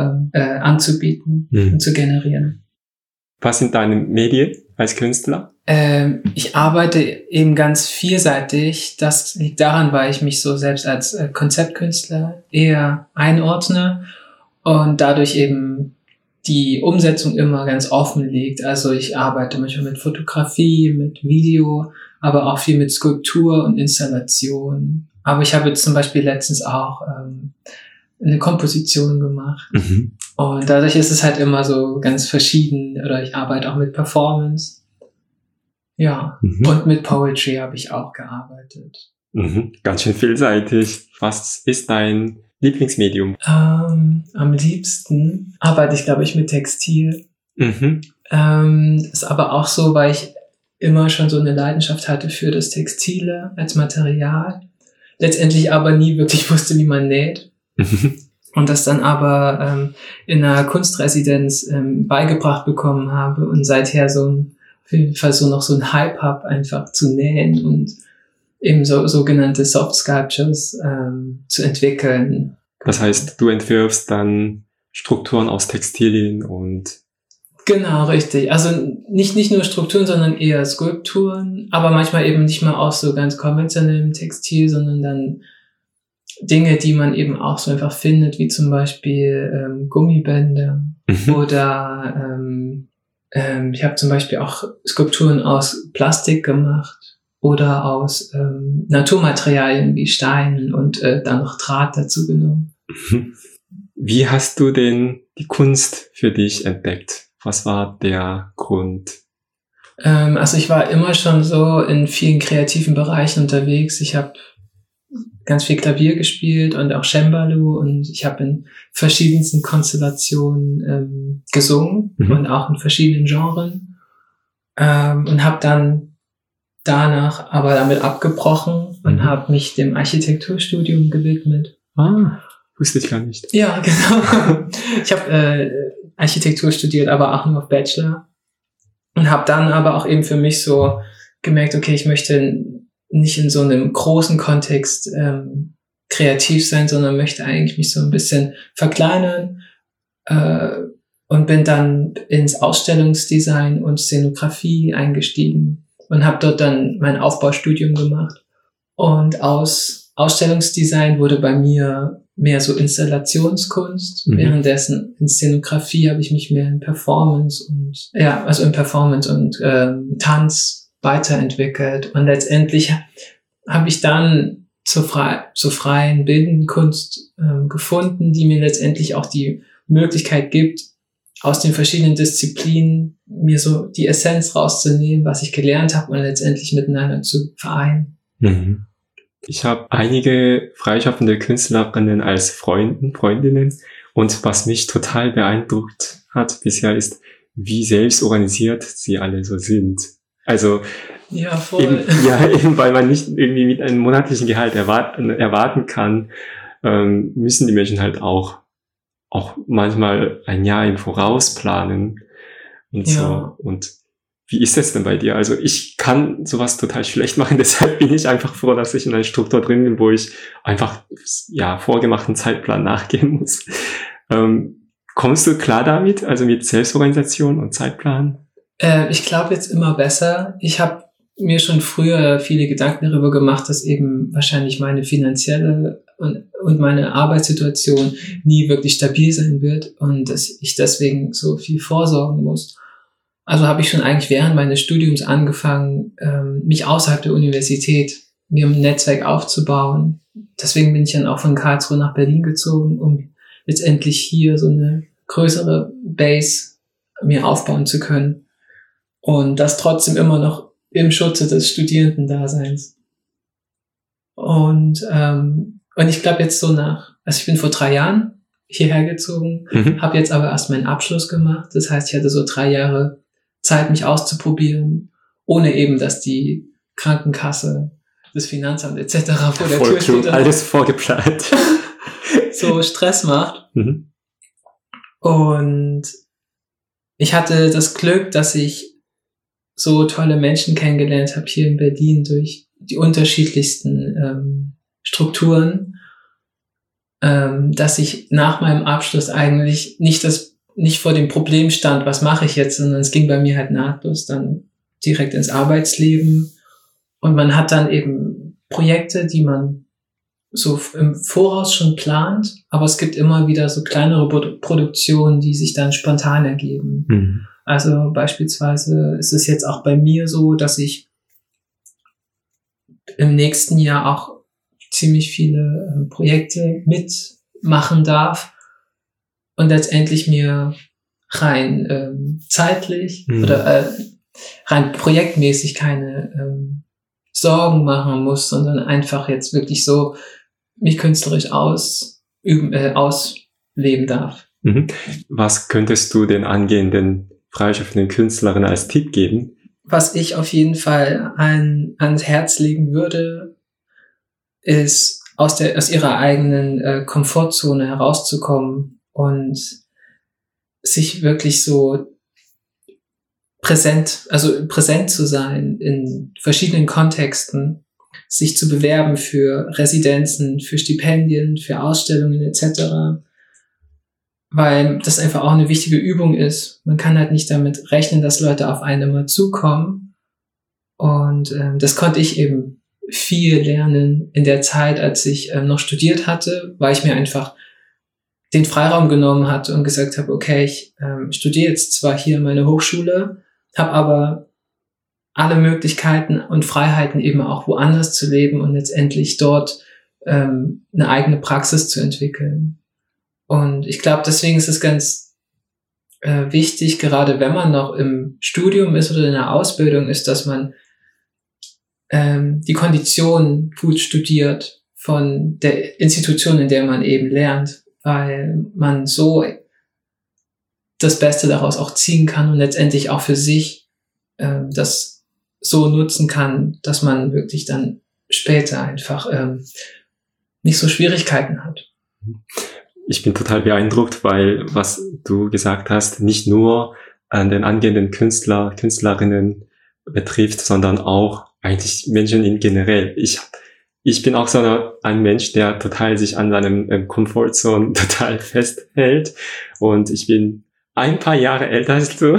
anzubieten und zu generieren. Was sind deine Medien als Künstler? Ich arbeite eben ganz vielseitig. Das liegt daran, weil ich mich so selbst als Konzeptkünstler eher einordne und dadurch eben die Umsetzung immer ganz offen liegt. Also ich arbeite manchmal mit Fotografie, mit Video, aber auch viel mit Skulptur und Installation. Aber ich habe jetzt zum Beispiel letztens auch eine Komposition gemacht. Und dadurch ist es halt immer so ganz verschieden. Oder ich arbeite auch mit Performance. Ja, und mit Poetry habe ich auch gearbeitet. Ganz schön vielseitig. Was ist dein Lieblingsmedium? Am liebsten arbeite ich, glaube ich, mit Textil. Ist aber auch so, weil ich immer schon so eine Leidenschaft hatte für das Textile als Material. Letztendlich aber nie wirklich wusste, wie man näht. Und das dann aber in einer Kunstresidenz beigebracht bekommen habe und seither auf jeden Fall noch so ein Hype habe, einfach zu nähen und eben so sogenannte Soft Sculptures zu entwickeln. Das heißt, du entwirfst dann Strukturen aus Textilien und... Genau, richtig. Also nicht nur Strukturen, sondern eher Skulpturen, aber manchmal eben nicht mal aus so ganz konventionellem Textil, sondern dann Dinge, die man eben auch so einfach findet, wie zum Beispiel Gummibänder oder ich habe zum Beispiel auch Skulpturen aus Plastik gemacht oder aus Naturmaterialien wie Steinen und dann noch Draht dazu genommen. Wie hast du denn die Kunst für dich entdeckt? Was war der Grund? Also ich war immer schon so in vielen kreativen Bereichen unterwegs. Ich habe ganz viel Klavier gespielt und auch Cembalo und ich habe in verschiedensten Konstellationen gesungen und auch in verschiedenen Genres und habe dann danach aber damit abgebrochen und habe mich dem Architekturstudium gewidmet. Wusste ich gar nicht. Ja, genau. Ich habe Architektur studiert, aber auch nur auf Bachelor und habe dann aber auch eben für mich so gemerkt, okay, ich möchte nicht in so einem großen Kontext kreativ sein, sondern möchte eigentlich mich so ein bisschen verkleinern und bin dann ins Ausstellungsdesign und Szenografie eingestiegen und habe dort dann mein Aufbaustudium gemacht. Und aus Ausstellungsdesign wurde bei mir mehr so Installationskunst. Währenddessen in Szenografie habe ich mich mehr in Performance und Tanz weiterentwickelt. Und letztendlich habe ich dann zur freien bildenden Kunst gefunden, die mir letztendlich auch die Möglichkeit gibt, aus den verschiedenen Disziplinen mir so die Essenz rauszunehmen, was ich gelernt habe und letztendlich miteinander zu vereinen. Ich habe einige freischaffende Künstlerinnen als Freundinnen Und was mich total beeindruckt hat bisher ist, wie selbstorganisiert sie alle so sind. Also ja, voll. Eben weil man nicht irgendwie mit einem monatlichen Gehalt erwarten kann, müssen die Menschen halt auch manchmal ein Jahr im Voraus planen und so. Und wie ist das denn bei dir? Also ich kann sowas total schlecht machen, deshalb bin ich einfach froh, dass ich in einer Struktur drin bin, wo ich einfach vorgemachten Zeitplan nachgehen muss. Kommst du klar damit, also mit Selbstorganisation und Zeitplan? Ich glaube jetzt immer besser. Ich habe mir schon früher viele Gedanken darüber gemacht, dass eben wahrscheinlich meine finanzielle und meine Arbeitssituation nie wirklich stabil sein wird und dass ich deswegen so viel vorsorgen muss. Also habe ich schon eigentlich während meines Studiums angefangen, mich außerhalb der Universität mir ein Netzwerk aufzubauen. Deswegen bin ich dann auch von Karlsruhe nach Berlin gezogen, um letztendlich hier so eine größere Base mir aufbauen zu können. Und das trotzdem immer noch im Schutze des Studierendendaseins. Und ich glaube jetzt also ich bin vor 3 Jahren hierher gezogen, habe jetzt aber erst meinen Abschluss gemacht. Das heißt, ich hatte so 3 Jahre Zeit, mich auszuprobieren, ohne eben, dass die Krankenkasse, das Finanzamt etc. vor der Tür steht. Alles vorgeplant. So Stress macht. Und ich hatte das Glück, dass ich so tolle Menschen kennengelernt habe hier in Berlin durch die unterschiedlichsten Strukturen, dass ich nach meinem Abschluss eigentlich nicht vor dem Problem stand, was mache ich jetzt, sondern es ging bei mir halt nahtlos dann direkt ins Arbeitsleben und man hat dann eben Projekte, die man so im Voraus schon plant, aber es gibt immer wieder so kleinere Produktionen, die sich dann spontan ergeben. Also beispielsweise ist es jetzt auch bei mir so, dass ich im nächsten Jahr auch ziemlich viele Projekte mitmachen darf und letztendlich mir rein zeitlich oder rein projektmäßig keine Sorgen machen muss, sondern einfach jetzt wirklich so mich künstlerisch ausleben darf. Was könntest du den angehenden freischaffenden Künstlerinnen als Tipp geben? Was ich auf jeden Fall ans Herz legen würde, ist aus ihrer eigenen Komfortzone herauszukommen und sich wirklich so präsent zu sein in verschiedenen Kontexten, sich zu bewerben für Residenzen, für Stipendien, für Ausstellungen etc., weil das einfach auch eine wichtige Übung ist. Man kann halt nicht damit rechnen, dass Leute auf einen immer zukommen. Und das konnte ich eben viel lernen in der Zeit, als ich noch studiert hatte, weil ich mir einfach den Freiraum genommen hatte und gesagt habe, okay, ich studiere jetzt zwar hier an meiner Hochschule, habe aber alle Möglichkeiten und Freiheiten eben auch woanders zu leben und letztendlich dort eine eigene Praxis zu entwickeln. Und ich glaube, deswegen ist es ganz wichtig, gerade wenn man noch im Studium ist oder in der Ausbildung ist, dass man die Konditionen gut studiert von der Institution, in der man eben lernt, weil man so das Beste daraus auch ziehen kann und letztendlich auch für sich das so nutzen kann, dass man wirklich dann später einfach nicht so Schwierigkeiten hat. Ich bin total beeindruckt, weil was du gesagt hast, nicht nur an den angehenden Künstler, Künstlerinnen betrifft, sondern auch eigentlich Menschen in generell. Ich bin auch so ein Mensch, der total sich an seinem Comfortzone total festhält und ich bin ein paar Jahre älter als du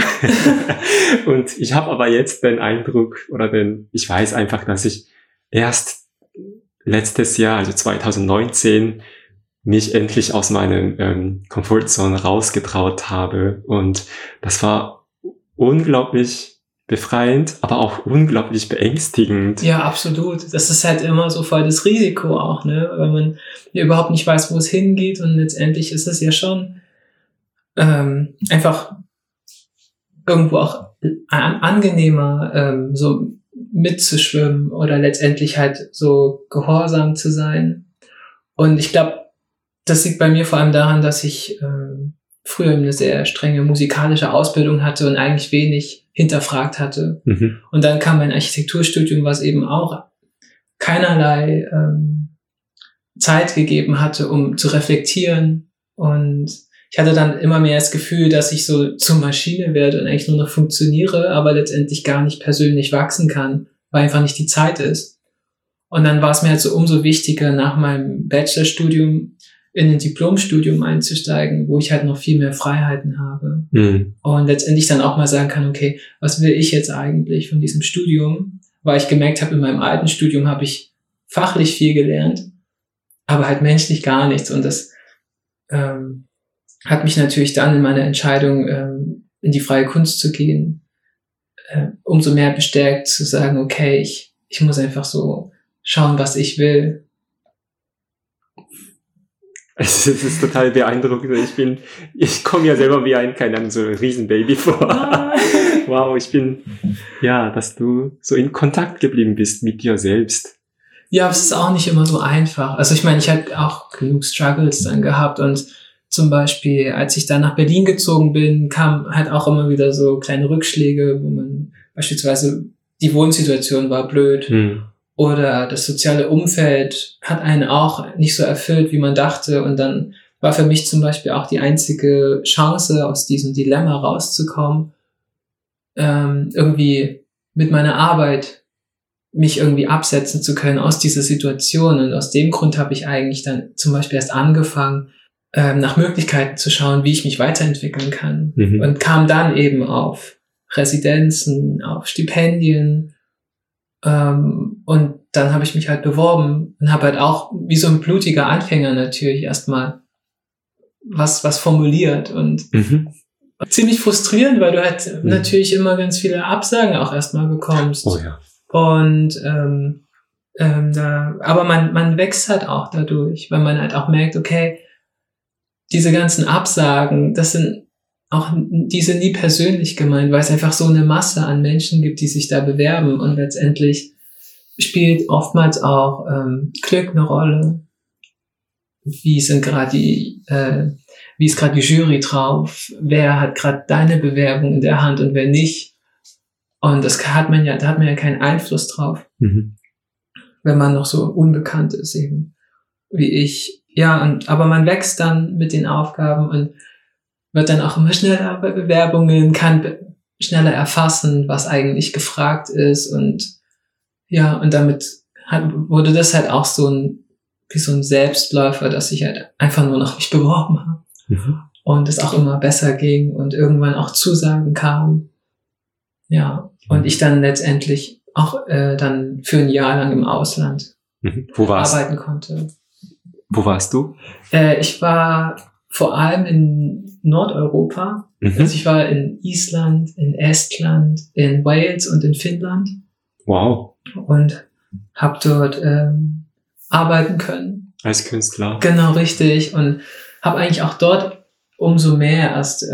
und ich habe aber jetzt den Eindruck ich weiß einfach, dass ich erst letztes Jahr, also 2019, mich endlich aus meinem Comfortzone rausgetraut habe und das war unglaublich befreiend, aber auch unglaublich beängstigend. Ja, absolut. Das ist halt immer so voll das Risiko auch, ne, weil man ja überhaupt nicht weiß, wo es hingeht und letztendlich ist es ja schon einfach irgendwo auch angenehmer, so mitzuschwimmen oder letztendlich halt so gehorsam zu sein. Und ich glaube, das liegt bei mir vor allem daran, dass ich früher eine sehr strenge musikalische Ausbildung hatte und eigentlich wenig hinterfragt hatte. Mhm. Und dann kam mein Architekturstudium, was eben auch keinerlei Zeit gegeben hatte, um zu reflektieren. Und ich hatte dann immer mehr das Gefühl, dass ich so zur Maschine werde und eigentlich nur noch funktioniere, aber letztendlich gar nicht persönlich wachsen kann, weil einfach nicht die Zeit ist. Und dann war es mir halt so umso wichtiger, nach meinem Bachelorstudium in ein Diplomstudium einzusteigen, wo ich halt noch viel mehr Freiheiten habe. Mhm. Und letztendlich dann auch mal sagen kann, okay, was will ich jetzt eigentlich von diesem Studium? Weil ich gemerkt habe, in meinem alten Studium habe ich fachlich viel gelernt, aber halt menschlich gar nichts. Und das hat mich natürlich dann in meiner Entscheidung, in die freie Kunst zu gehen, umso mehr bestärkt zu sagen, okay, ich muss einfach so schauen, was ich will. Es ist total beeindruckend. Ich komme ja selber wie ein so ein Riesenbaby vor. Wow, dass du so in Kontakt geblieben bist mit dir selbst. Ja, aber es ist auch nicht immer so einfach. Also ich meine, ich habe auch genug Struggles dann gehabt und zum Beispiel, als ich dann nach Berlin gezogen bin, kam halt auch immer wieder so kleine Rückschläge, wo man beispielsweise die Wohnsituation war blöd. Oder das soziale Umfeld hat einen auch nicht so erfüllt, wie man dachte. Und dann war für mich zum Beispiel auch die einzige Chance, aus diesem Dilemma rauszukommen, irgendwie mit meiner Arbeit mich irgendwie absetzen zu können aus dieser Situation. Und aus dem Grund habe ich eigentlich dann zum Beispiel erst angefangen, nach Möglichkeiten zu schauen, wie ich mich weiterentwickeln kann. Mhm. Und kam dann eben auf Residenzen, auf Stipendien. Und dann habe ich mich halt beworben und habe halt auch wie so ein blutiger Anfänger natürlich erstmal was formuliert und ziemlich frustrierend, weil du halt natürlich immer ganz viele Absagen auch erstmal bekommst. Oh ja. Und aber man wächst halt auch dadurch, weil man halt auch merkt, okay, diese ganzen Absagen, die sind nie persönlich gemeint, weil es einfach so eine Masse an Menschen gibt, die sich da bewerben und letztendlich spielt oftmals auch Glück eine Rolle. Wie ist gerade die Jury drauf? Wer hat gerade deine Bewerbung in der Hand und wer nicht? Und da hat man ja keinen Einfluss drauf, wenn man noch so unbekannt ist eben, wie ich. Ja, aber man wächst dann mit den Aufgaben und wird dann auch immer schneller bei Bewerbungen, kann schneller erfassen, was eigentlich gefragt ist und ja, und damit wurde das halt auch wie so ein Selbstläufer, dass ich halt einfach nur noch mich beworben habe und es auch immer besser ging und irgendwann auch Zusagen kamen. Ja, und ich dann letztendlich auch dann für ein Jahr lang im Ausland arbeiten konnte. Wo warst du? Ich war vor allem in Nordeuropa. Also ich war in Island, in Estland, in Wales und in Finnland. Wow. Und habe dort arbeiten können. Als Künstler. Genau, richtig. Und habe eigentlich auch dort umso mehr erst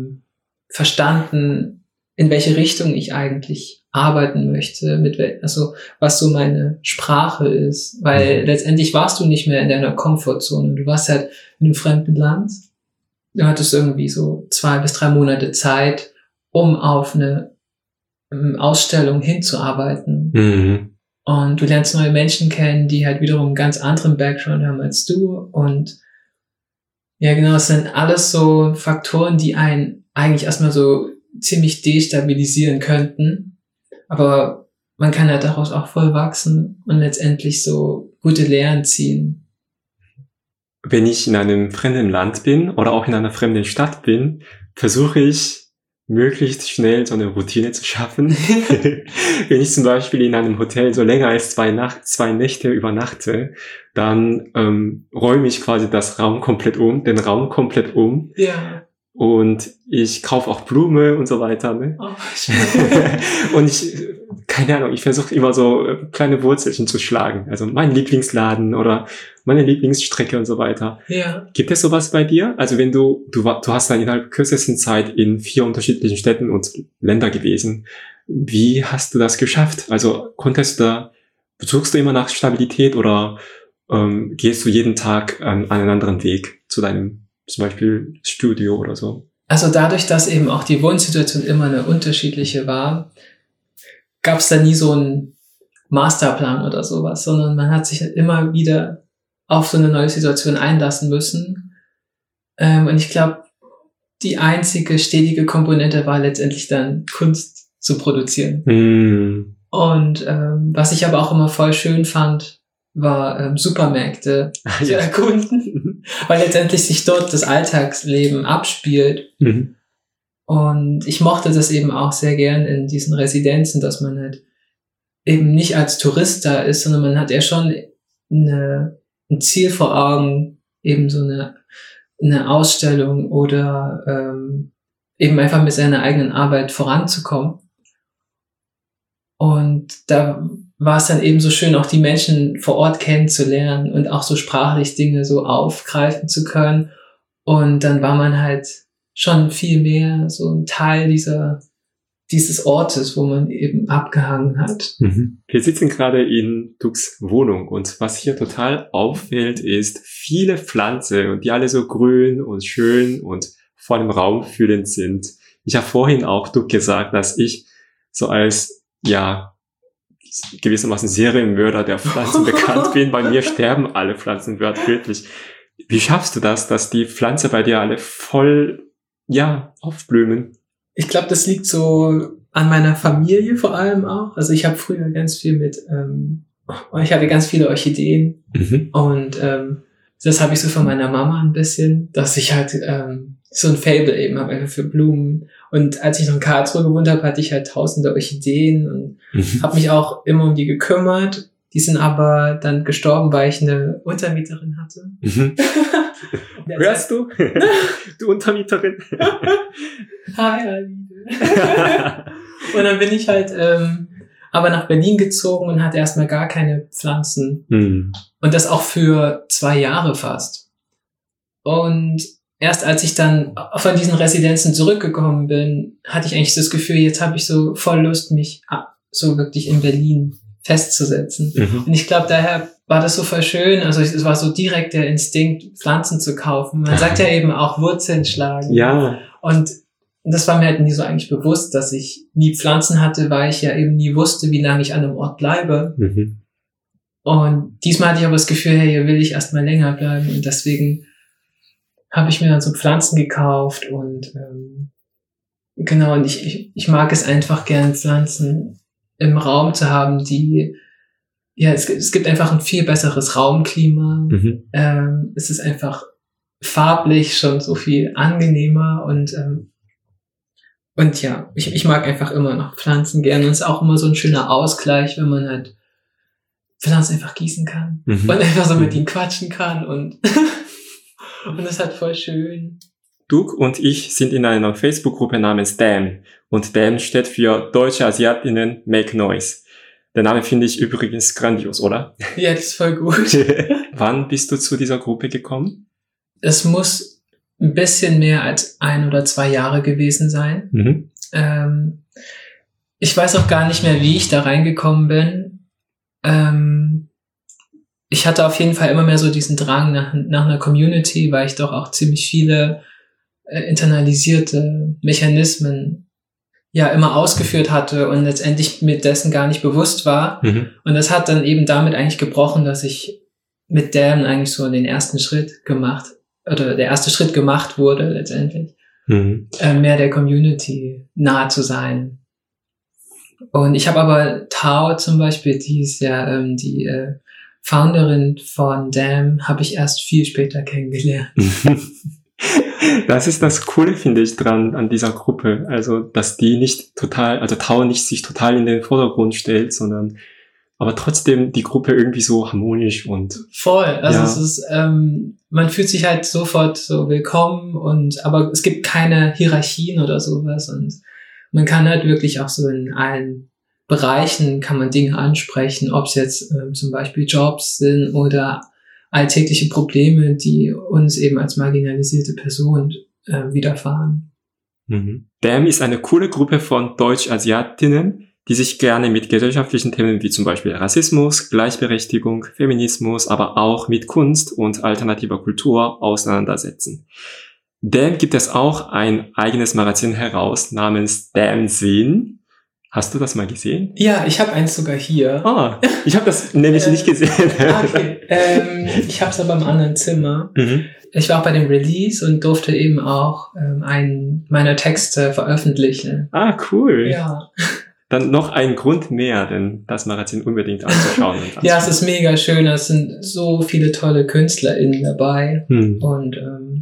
verstanden, in welche Richtung ich eigentlich arbeiten möchte, was so meine Sprache ist, weil letztendlich warst du nicht mehr in deiner Komfortzone, du warst halt in einem fremden Land, du hattest irgendwie so 2 bis 3 Monate Zeit, um auf eine Ausstellung hinzuarbeiten und du lernst neue Menschen kennen, die halt wiederum einen ganz anderen Background haben als du und ja genau, es sind alles so Faktoren, die einen eigentlich erstmal so ziemlich destabilisieren könnten. Aber man kann ja daraus auch voll wachsen und letztendlich so gute Lehren ziehen. Wenn ich in einem fremden Land bin oder auch in einer fremden Stadt bin, versuche ich möglichst schnell so eine Routine zu schaffen. Wenn ich zum Beispiel in einem Hotel so länger als 2 Nächte übernachte, dann räume ich quasi den Raum komplett um. Ja. Und ich kaufe auch Blume und so weiter, ne? Oh, und ich versuche immer so kleine Wurzelchen zu schlagen. Also mein Lieblingsladen oder meine Lieblingsstrecke und so weiter. Ja. Gibt es sowas bei dir? Also wenn du hast dann innerhalb kürzesten Zeit in 4 unterschiedlichen Städten und Länder gewesen. Wie hast du das geschafft? Also suchst du immer nach Stabilität oder gehst du jeden Tag an einen anderen Weg zu deinem zum Beispiel Studio oder so? Also dadurch, dass eben auch die Wohnsituation immer eine unterschiedliche war, gab es da nie so einen Masterplan oder sowas, sondern man hat sich halt immer wieder auf so eine neue Situation einlassen müssen. Und ich glaube, die einzige stetige Komponente war letztendlich dann Kunst zu produzieren. Mm. Und was ich aber auch immer voll schön fand, war Supermärkte zu erkunden, weil letztendlich sich dort das Alltagsleben abspielt. Mhm. Und ich mochte das eben auch sehr gern in diesen Residenzen, dass man halt eben nicht als Tourist da ist, sondern man hat ja schon ein Ziel vor Augen, eben so eine Ausstellung oder eben einfach mit seiner eigenen Arbeit voranzukommen. Und da war es dann eben so schön, auch die Menschen vor Ort kennenzulernen und auch so sprachlich Dinge so aufgreifen zu können. Und dann war man halt schon viel mehr so ein Teil dieses Ortes, wo man eben abgehangen hat. Mhm. Wir sitzen gerade in Duks Wohnung und was hier total auffällt, ist viele Pflanzen und die alle so grün und schön und vor allem raumfüllend sind. Ich habe vorhin auch Duk gesagt, dass ich so als, gewissermaßen Serienmörder der Pflanzen bekannt bin. Bei mir sterben alle Pflanzen wirklich. Wie schaffst du das, dass die Pflanzen bei dir alle voll, aufblühen? Ich glaube, das liegt so an meiner Familie vor allem auch. Also ich habe früher ganz viel ich hatte ganz viele Orchideen und das habe ich so von meiner Mama ein bisschen, dass ich halt so ein Faible eben habe einfach für Blumen. Und als ich noch in Karlsruhe gewohnt habe, hatte ich halt tausende Orchideen und habe mich auch immer um die gekümmert. Die sind aber dann gestorben, weil ich eine Untermieterin hatte. Hörst du? Du Untermieterin. Hi, Alide. Und dann bin ich halt aber nach Berlin gezogen und hatte erstmal gar keine Pflanzen. Und das auch für 2 Jahre fast. Und erst als ich dann von diesen Residenzen zurückgekommen bin, hatte ich eigentlich das Gefühl, jetzt habe ich so voll Lust, mich so wirklich in Berlin festzusetzen. Und ich glaube, daher war das so voll schön. Also es war so direkt der Instinkt, Pflanzen zu kaufen. Man sagt ja eben auch Wurzeln schlagen. Ja. Und das war mir halt nie so eigentlich bewusst, dass ich nie Pflanzen hatte, weil ich ja eben nie wusste, wie lange ich an einem Ort bleibe. Und diesmal hatte ich aber das Gefühl, hey, hier will ich erstmal länger bleiben. Und deswegen habe ich mir dann so Pflanzen gekauft und genau, und ich mag es einfach gern, Pflanzen im Raum zu haben, die, es gibt einfach ein viel besseres Raumklima. Es ist einfach farblich schon so viel angenehmer und ich mag einfach immer noch Pflanzen gern und es ist auch immer so ein schöner Ausgleich, wenn man halt Pflanzen einfach gießen kann und einfach so mit ihnen quatschen kann und und das ist halt voll schön. Duk und ich sind in einer Facebook-Gruppe namens DAM. Und DAM steht für Deutsche Asiatinnen Make Noise. Der Name finde ich übrigens grandios, oder? Ja, das ist voll gut. Wann bist du zu dieser Gruppe gekommen? Es muss ein bisschen mehr als 1 oder 2 Jahre gewesen sein. Ich weiß auch gar nicht mehr, wie ich da reingekommen bin. Ich hatte auf jeden Fall immer mehr so diesen Drang nach einer Community, weil ich doch auch ziemlich viele internalisierte Mechanismen immer ausgeführt hatte und letztendlich mir dessen gar nicht bewusst war. Und das hat dann eben damit eigentlich gebrochen, dass ich mit DAM eigentlich so den ersten Schritt gemacht, oder der erste Schritt gemacht wurde letztendlich, mehr der Community nahe zu sein. Und ich habe aber Tao zum Beispiel, die ist ja die Founderin von DAM, habe ich erst viel später kennengelernt. Das ist das Coole, finde ich, dran an dieser Gruppe. Also, dass die nicht total, also Tao nicht sich total in den Vordergrund stellt, sondern aber trotzdem die Gruppe irgendwie so harmonisch und voll. Also es ist, man fühlt sich halt sofort so willkommen aber es gibt keine Hierarchien oder sowas und man kann halt wirklich auch so in allen Bereichen kann man Dinge ansprechen, ob es jetzt zum Beispiel Jobs sind oder alltägliche Probleme, die uns eben als marginalisierte Person widerfahren. DAM ist eine coole Gruppe von Deutsch-Asiatinnen, die sich gerne mit gesellschaftlichen Themen wie zum Beispiel Rassismus, Gleichberechtigung, Feminismus, aber auch mit Kunst und alternativer Kultur auseinandersetzen. Dann gibt es auch ein eigenes Magazin heraus namens Damn Sinn. Hast du das mal gesehen? Ja, ich habe eins sogar hier. Ah, ich habe das nämlich nicht gesehen. Okay. Ich habe es aber im anderen Zimmer. Ich war auch bei dem Release und durfte eben auch einen meiner Texte veröffentlichen. Ah, cool. Ja. Dann noch ein Grund mehr, denn das Magazin unbedingt anzuschauen. Ja, es ist mega schön. Es sind so viele tolle KünstlerInnen dabei. Und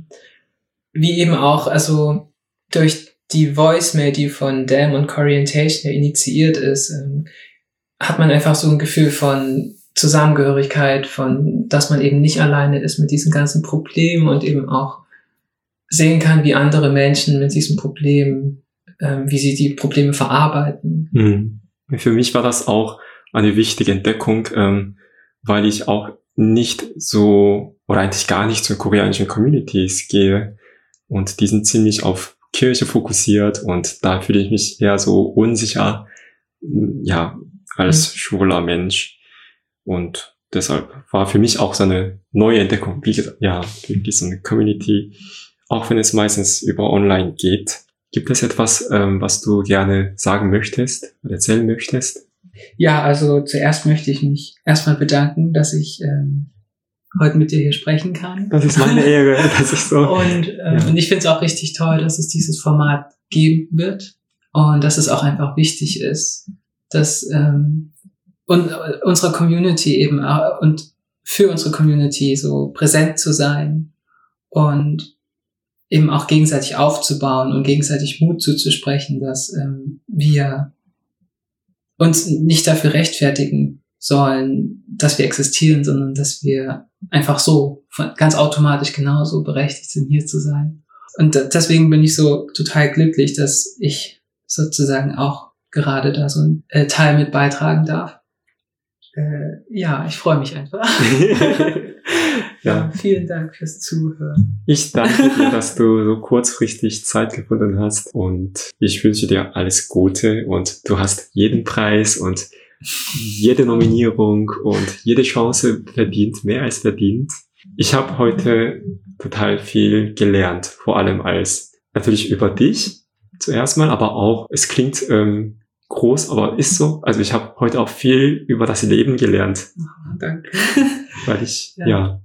wie eben auch, also durch die Voicemail, die von Damn und Corientation initiiert ist, hat man einfach so ein Gefühl von Zusammengehörigkeit, von, dass man eben nicht alleine ist mit diesen ganzen Problemen und eben auch sehen kann, wie andere Menschen mit diesen Problemen, wie sie die Probleme verarbeiten. Für mich war das auch eine wichtige Entdeckung, weil ich auch nicht so, oder eigentlich gar nicht zu koreanischen Communities gehe und die sind ziemlich auf Kirche fokussiert und da fühle ich mich eher so unsicher, ja, als schwuler Mensch. Und deshalb war für mich auch so eine neue Entdeckung, wie gesagt, ja, wirklich so eine Community, auch wenn es meistens über online geht. Gibt es etwas, was du gerne sagen möchtest oder erzählen möchtest? Ja, also zuerst möchte ich mich erstmal bedanken, dass ich heute mit dir hier sprechen kann. Das ist meine Ehre, dass ich so... Und ich finde es auch richtig toll, dass es dieses Format geben wird und dass es auch einfach wichtig ist, dass und unsere Community eben und für unsere Community so präsent zu sein und eben auch gegenseitig aufzubauen und gegenseitig Mut zuzusprechen, dass wir uns nicht dafür rechtfertigen sollen, dass wir existieren, sondern dass wir einfach so ganz automatisch genauso berechtigt sind, hier zu sein. Und deswegen bin ich so total glücklich, dass ich sozusagen auch gerade da so ein Teil mit beitragen darf. Ja, ich freue mich einfach. Ja, vielen Dank fürs Zuhören. Ich danke dir, dass du so kurzfristig Zeit gefunden hast und ich wünsche dir alles Gute und du hast jeden Preis und jede Nominierung und jede Chance verdient, mehr als verdient. Ich habe heute total viel gelernt, vor allem als natürlich über dich zuerst mal, aber auch, es klingt groß, aber ist so. Also ich habe heute auch viel über das Leben gelernt. Oh, danke. Weil ich,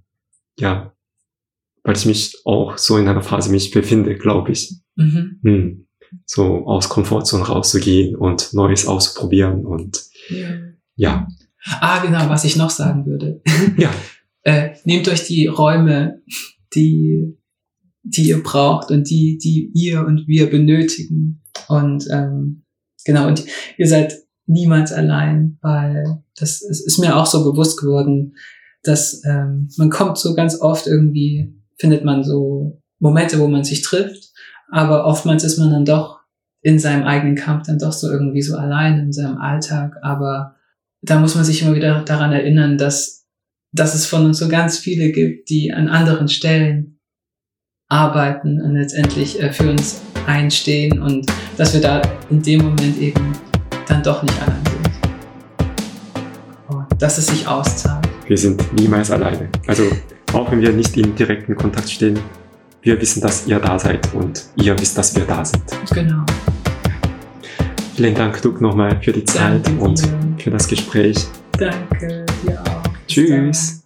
weil ich mich auch so in einer Phase mich befinde, glaube ich. So aus Komfortzone rauszugehen und Neues auszuprobieren und ja. Ah, genau, was ich noch sagen würde. Ja. Nehmt euch die Räume, die ihr braucht und die ihr und wir benötigen. Und genau, und ihr seid niemals allein, weil es ist mir auch so bewusst geworden, dass man kommt so ganz oft irgendwie, findet man so Momente, wo man sich trifft, aber oftmals ist man dann doch in seinem eigenen Kampf dann doch so irgendwie so allein in seinem Alltag, aber da muss man sich immer wieder daran erinnern, dass es von uns so ganz viele gibt, die an anderen Stellen arbeiten und letztendlich für uns einstehen und dass wir da in dem Moment eben dann doch nicht allein sind. Und dass es sich auszahlt. Wir sind niemals alleine. Also auch wenn wir nicht in direkten Kontakt stehen, wir wissen, dass ihr da seid und ihr wisst, dass wir da sind. Genau. Vielen Dank, Duc, nochmal für die Zeit und für das Gespräch. Danke, dir auch. Tschüss.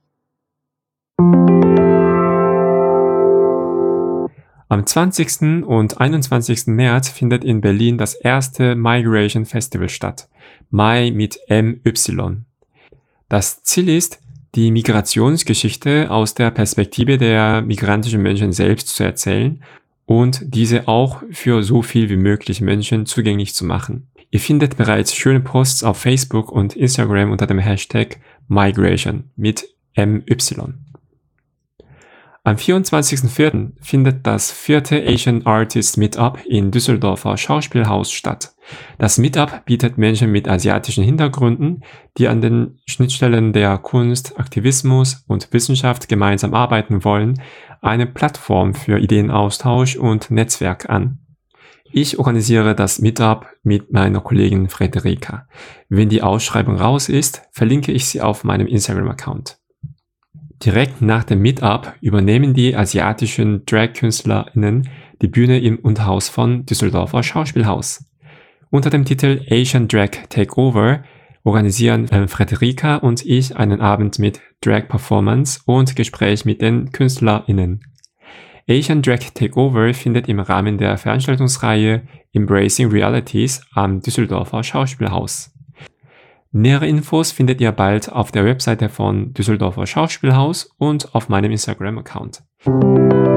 Am 20. und 21. März findet in Berlin das erste Migration Festival statt. Mai mit MY. Das Ziel ist, die Migrationsgeschichte aus der Perspektive der migrantischen Menschen selbst zu erzählen und diese auch für so viel wie möglich Menschen zugänglich zu machen. Ihr findet bereits schöne Posts auf Facebook und Instagram unter dem Hashtag Migration mit MY. Am 24.04. findet das 4. Asian Artists Meetup in Düsseldorfer Schauspielhaus statt. Das Meetup bietet Menschen mit asiatischen Hintergründen, die an den Schnittstellen der Kunst, Aktivismus und Wissenschaft gemeinsam arbeiten wollen, eine Plattform für Ideenaustausch und Netzwerk an. Ich organisiere das Meetup mit meiner Kollegin Frederika. Wenn die Ausschreibung raus ist, verlinke ich sie auf meinem Instagram-Account. Direkt nach dem Meetup übernehmen die asiatischen Drag-KünstlerInnen die Bühne im Unterhaus von Düsseldorfer Schauspielhaus. Unter dem Titel Asian Drag Takeover organisieren Frederika und ich einen Abend mit Drag-Performance und Gespräch mit den KünstlerInnen. Asian Drag Takeover findet im Rahmen der Veranstaltungsreihe Embracing Realities am Düsseldorfer Schauspielhaus. Nähere Infos findet ihr bald auf der Webseite von Düsseldorfer Schauspielhaus und auf meinem Instagram-Account.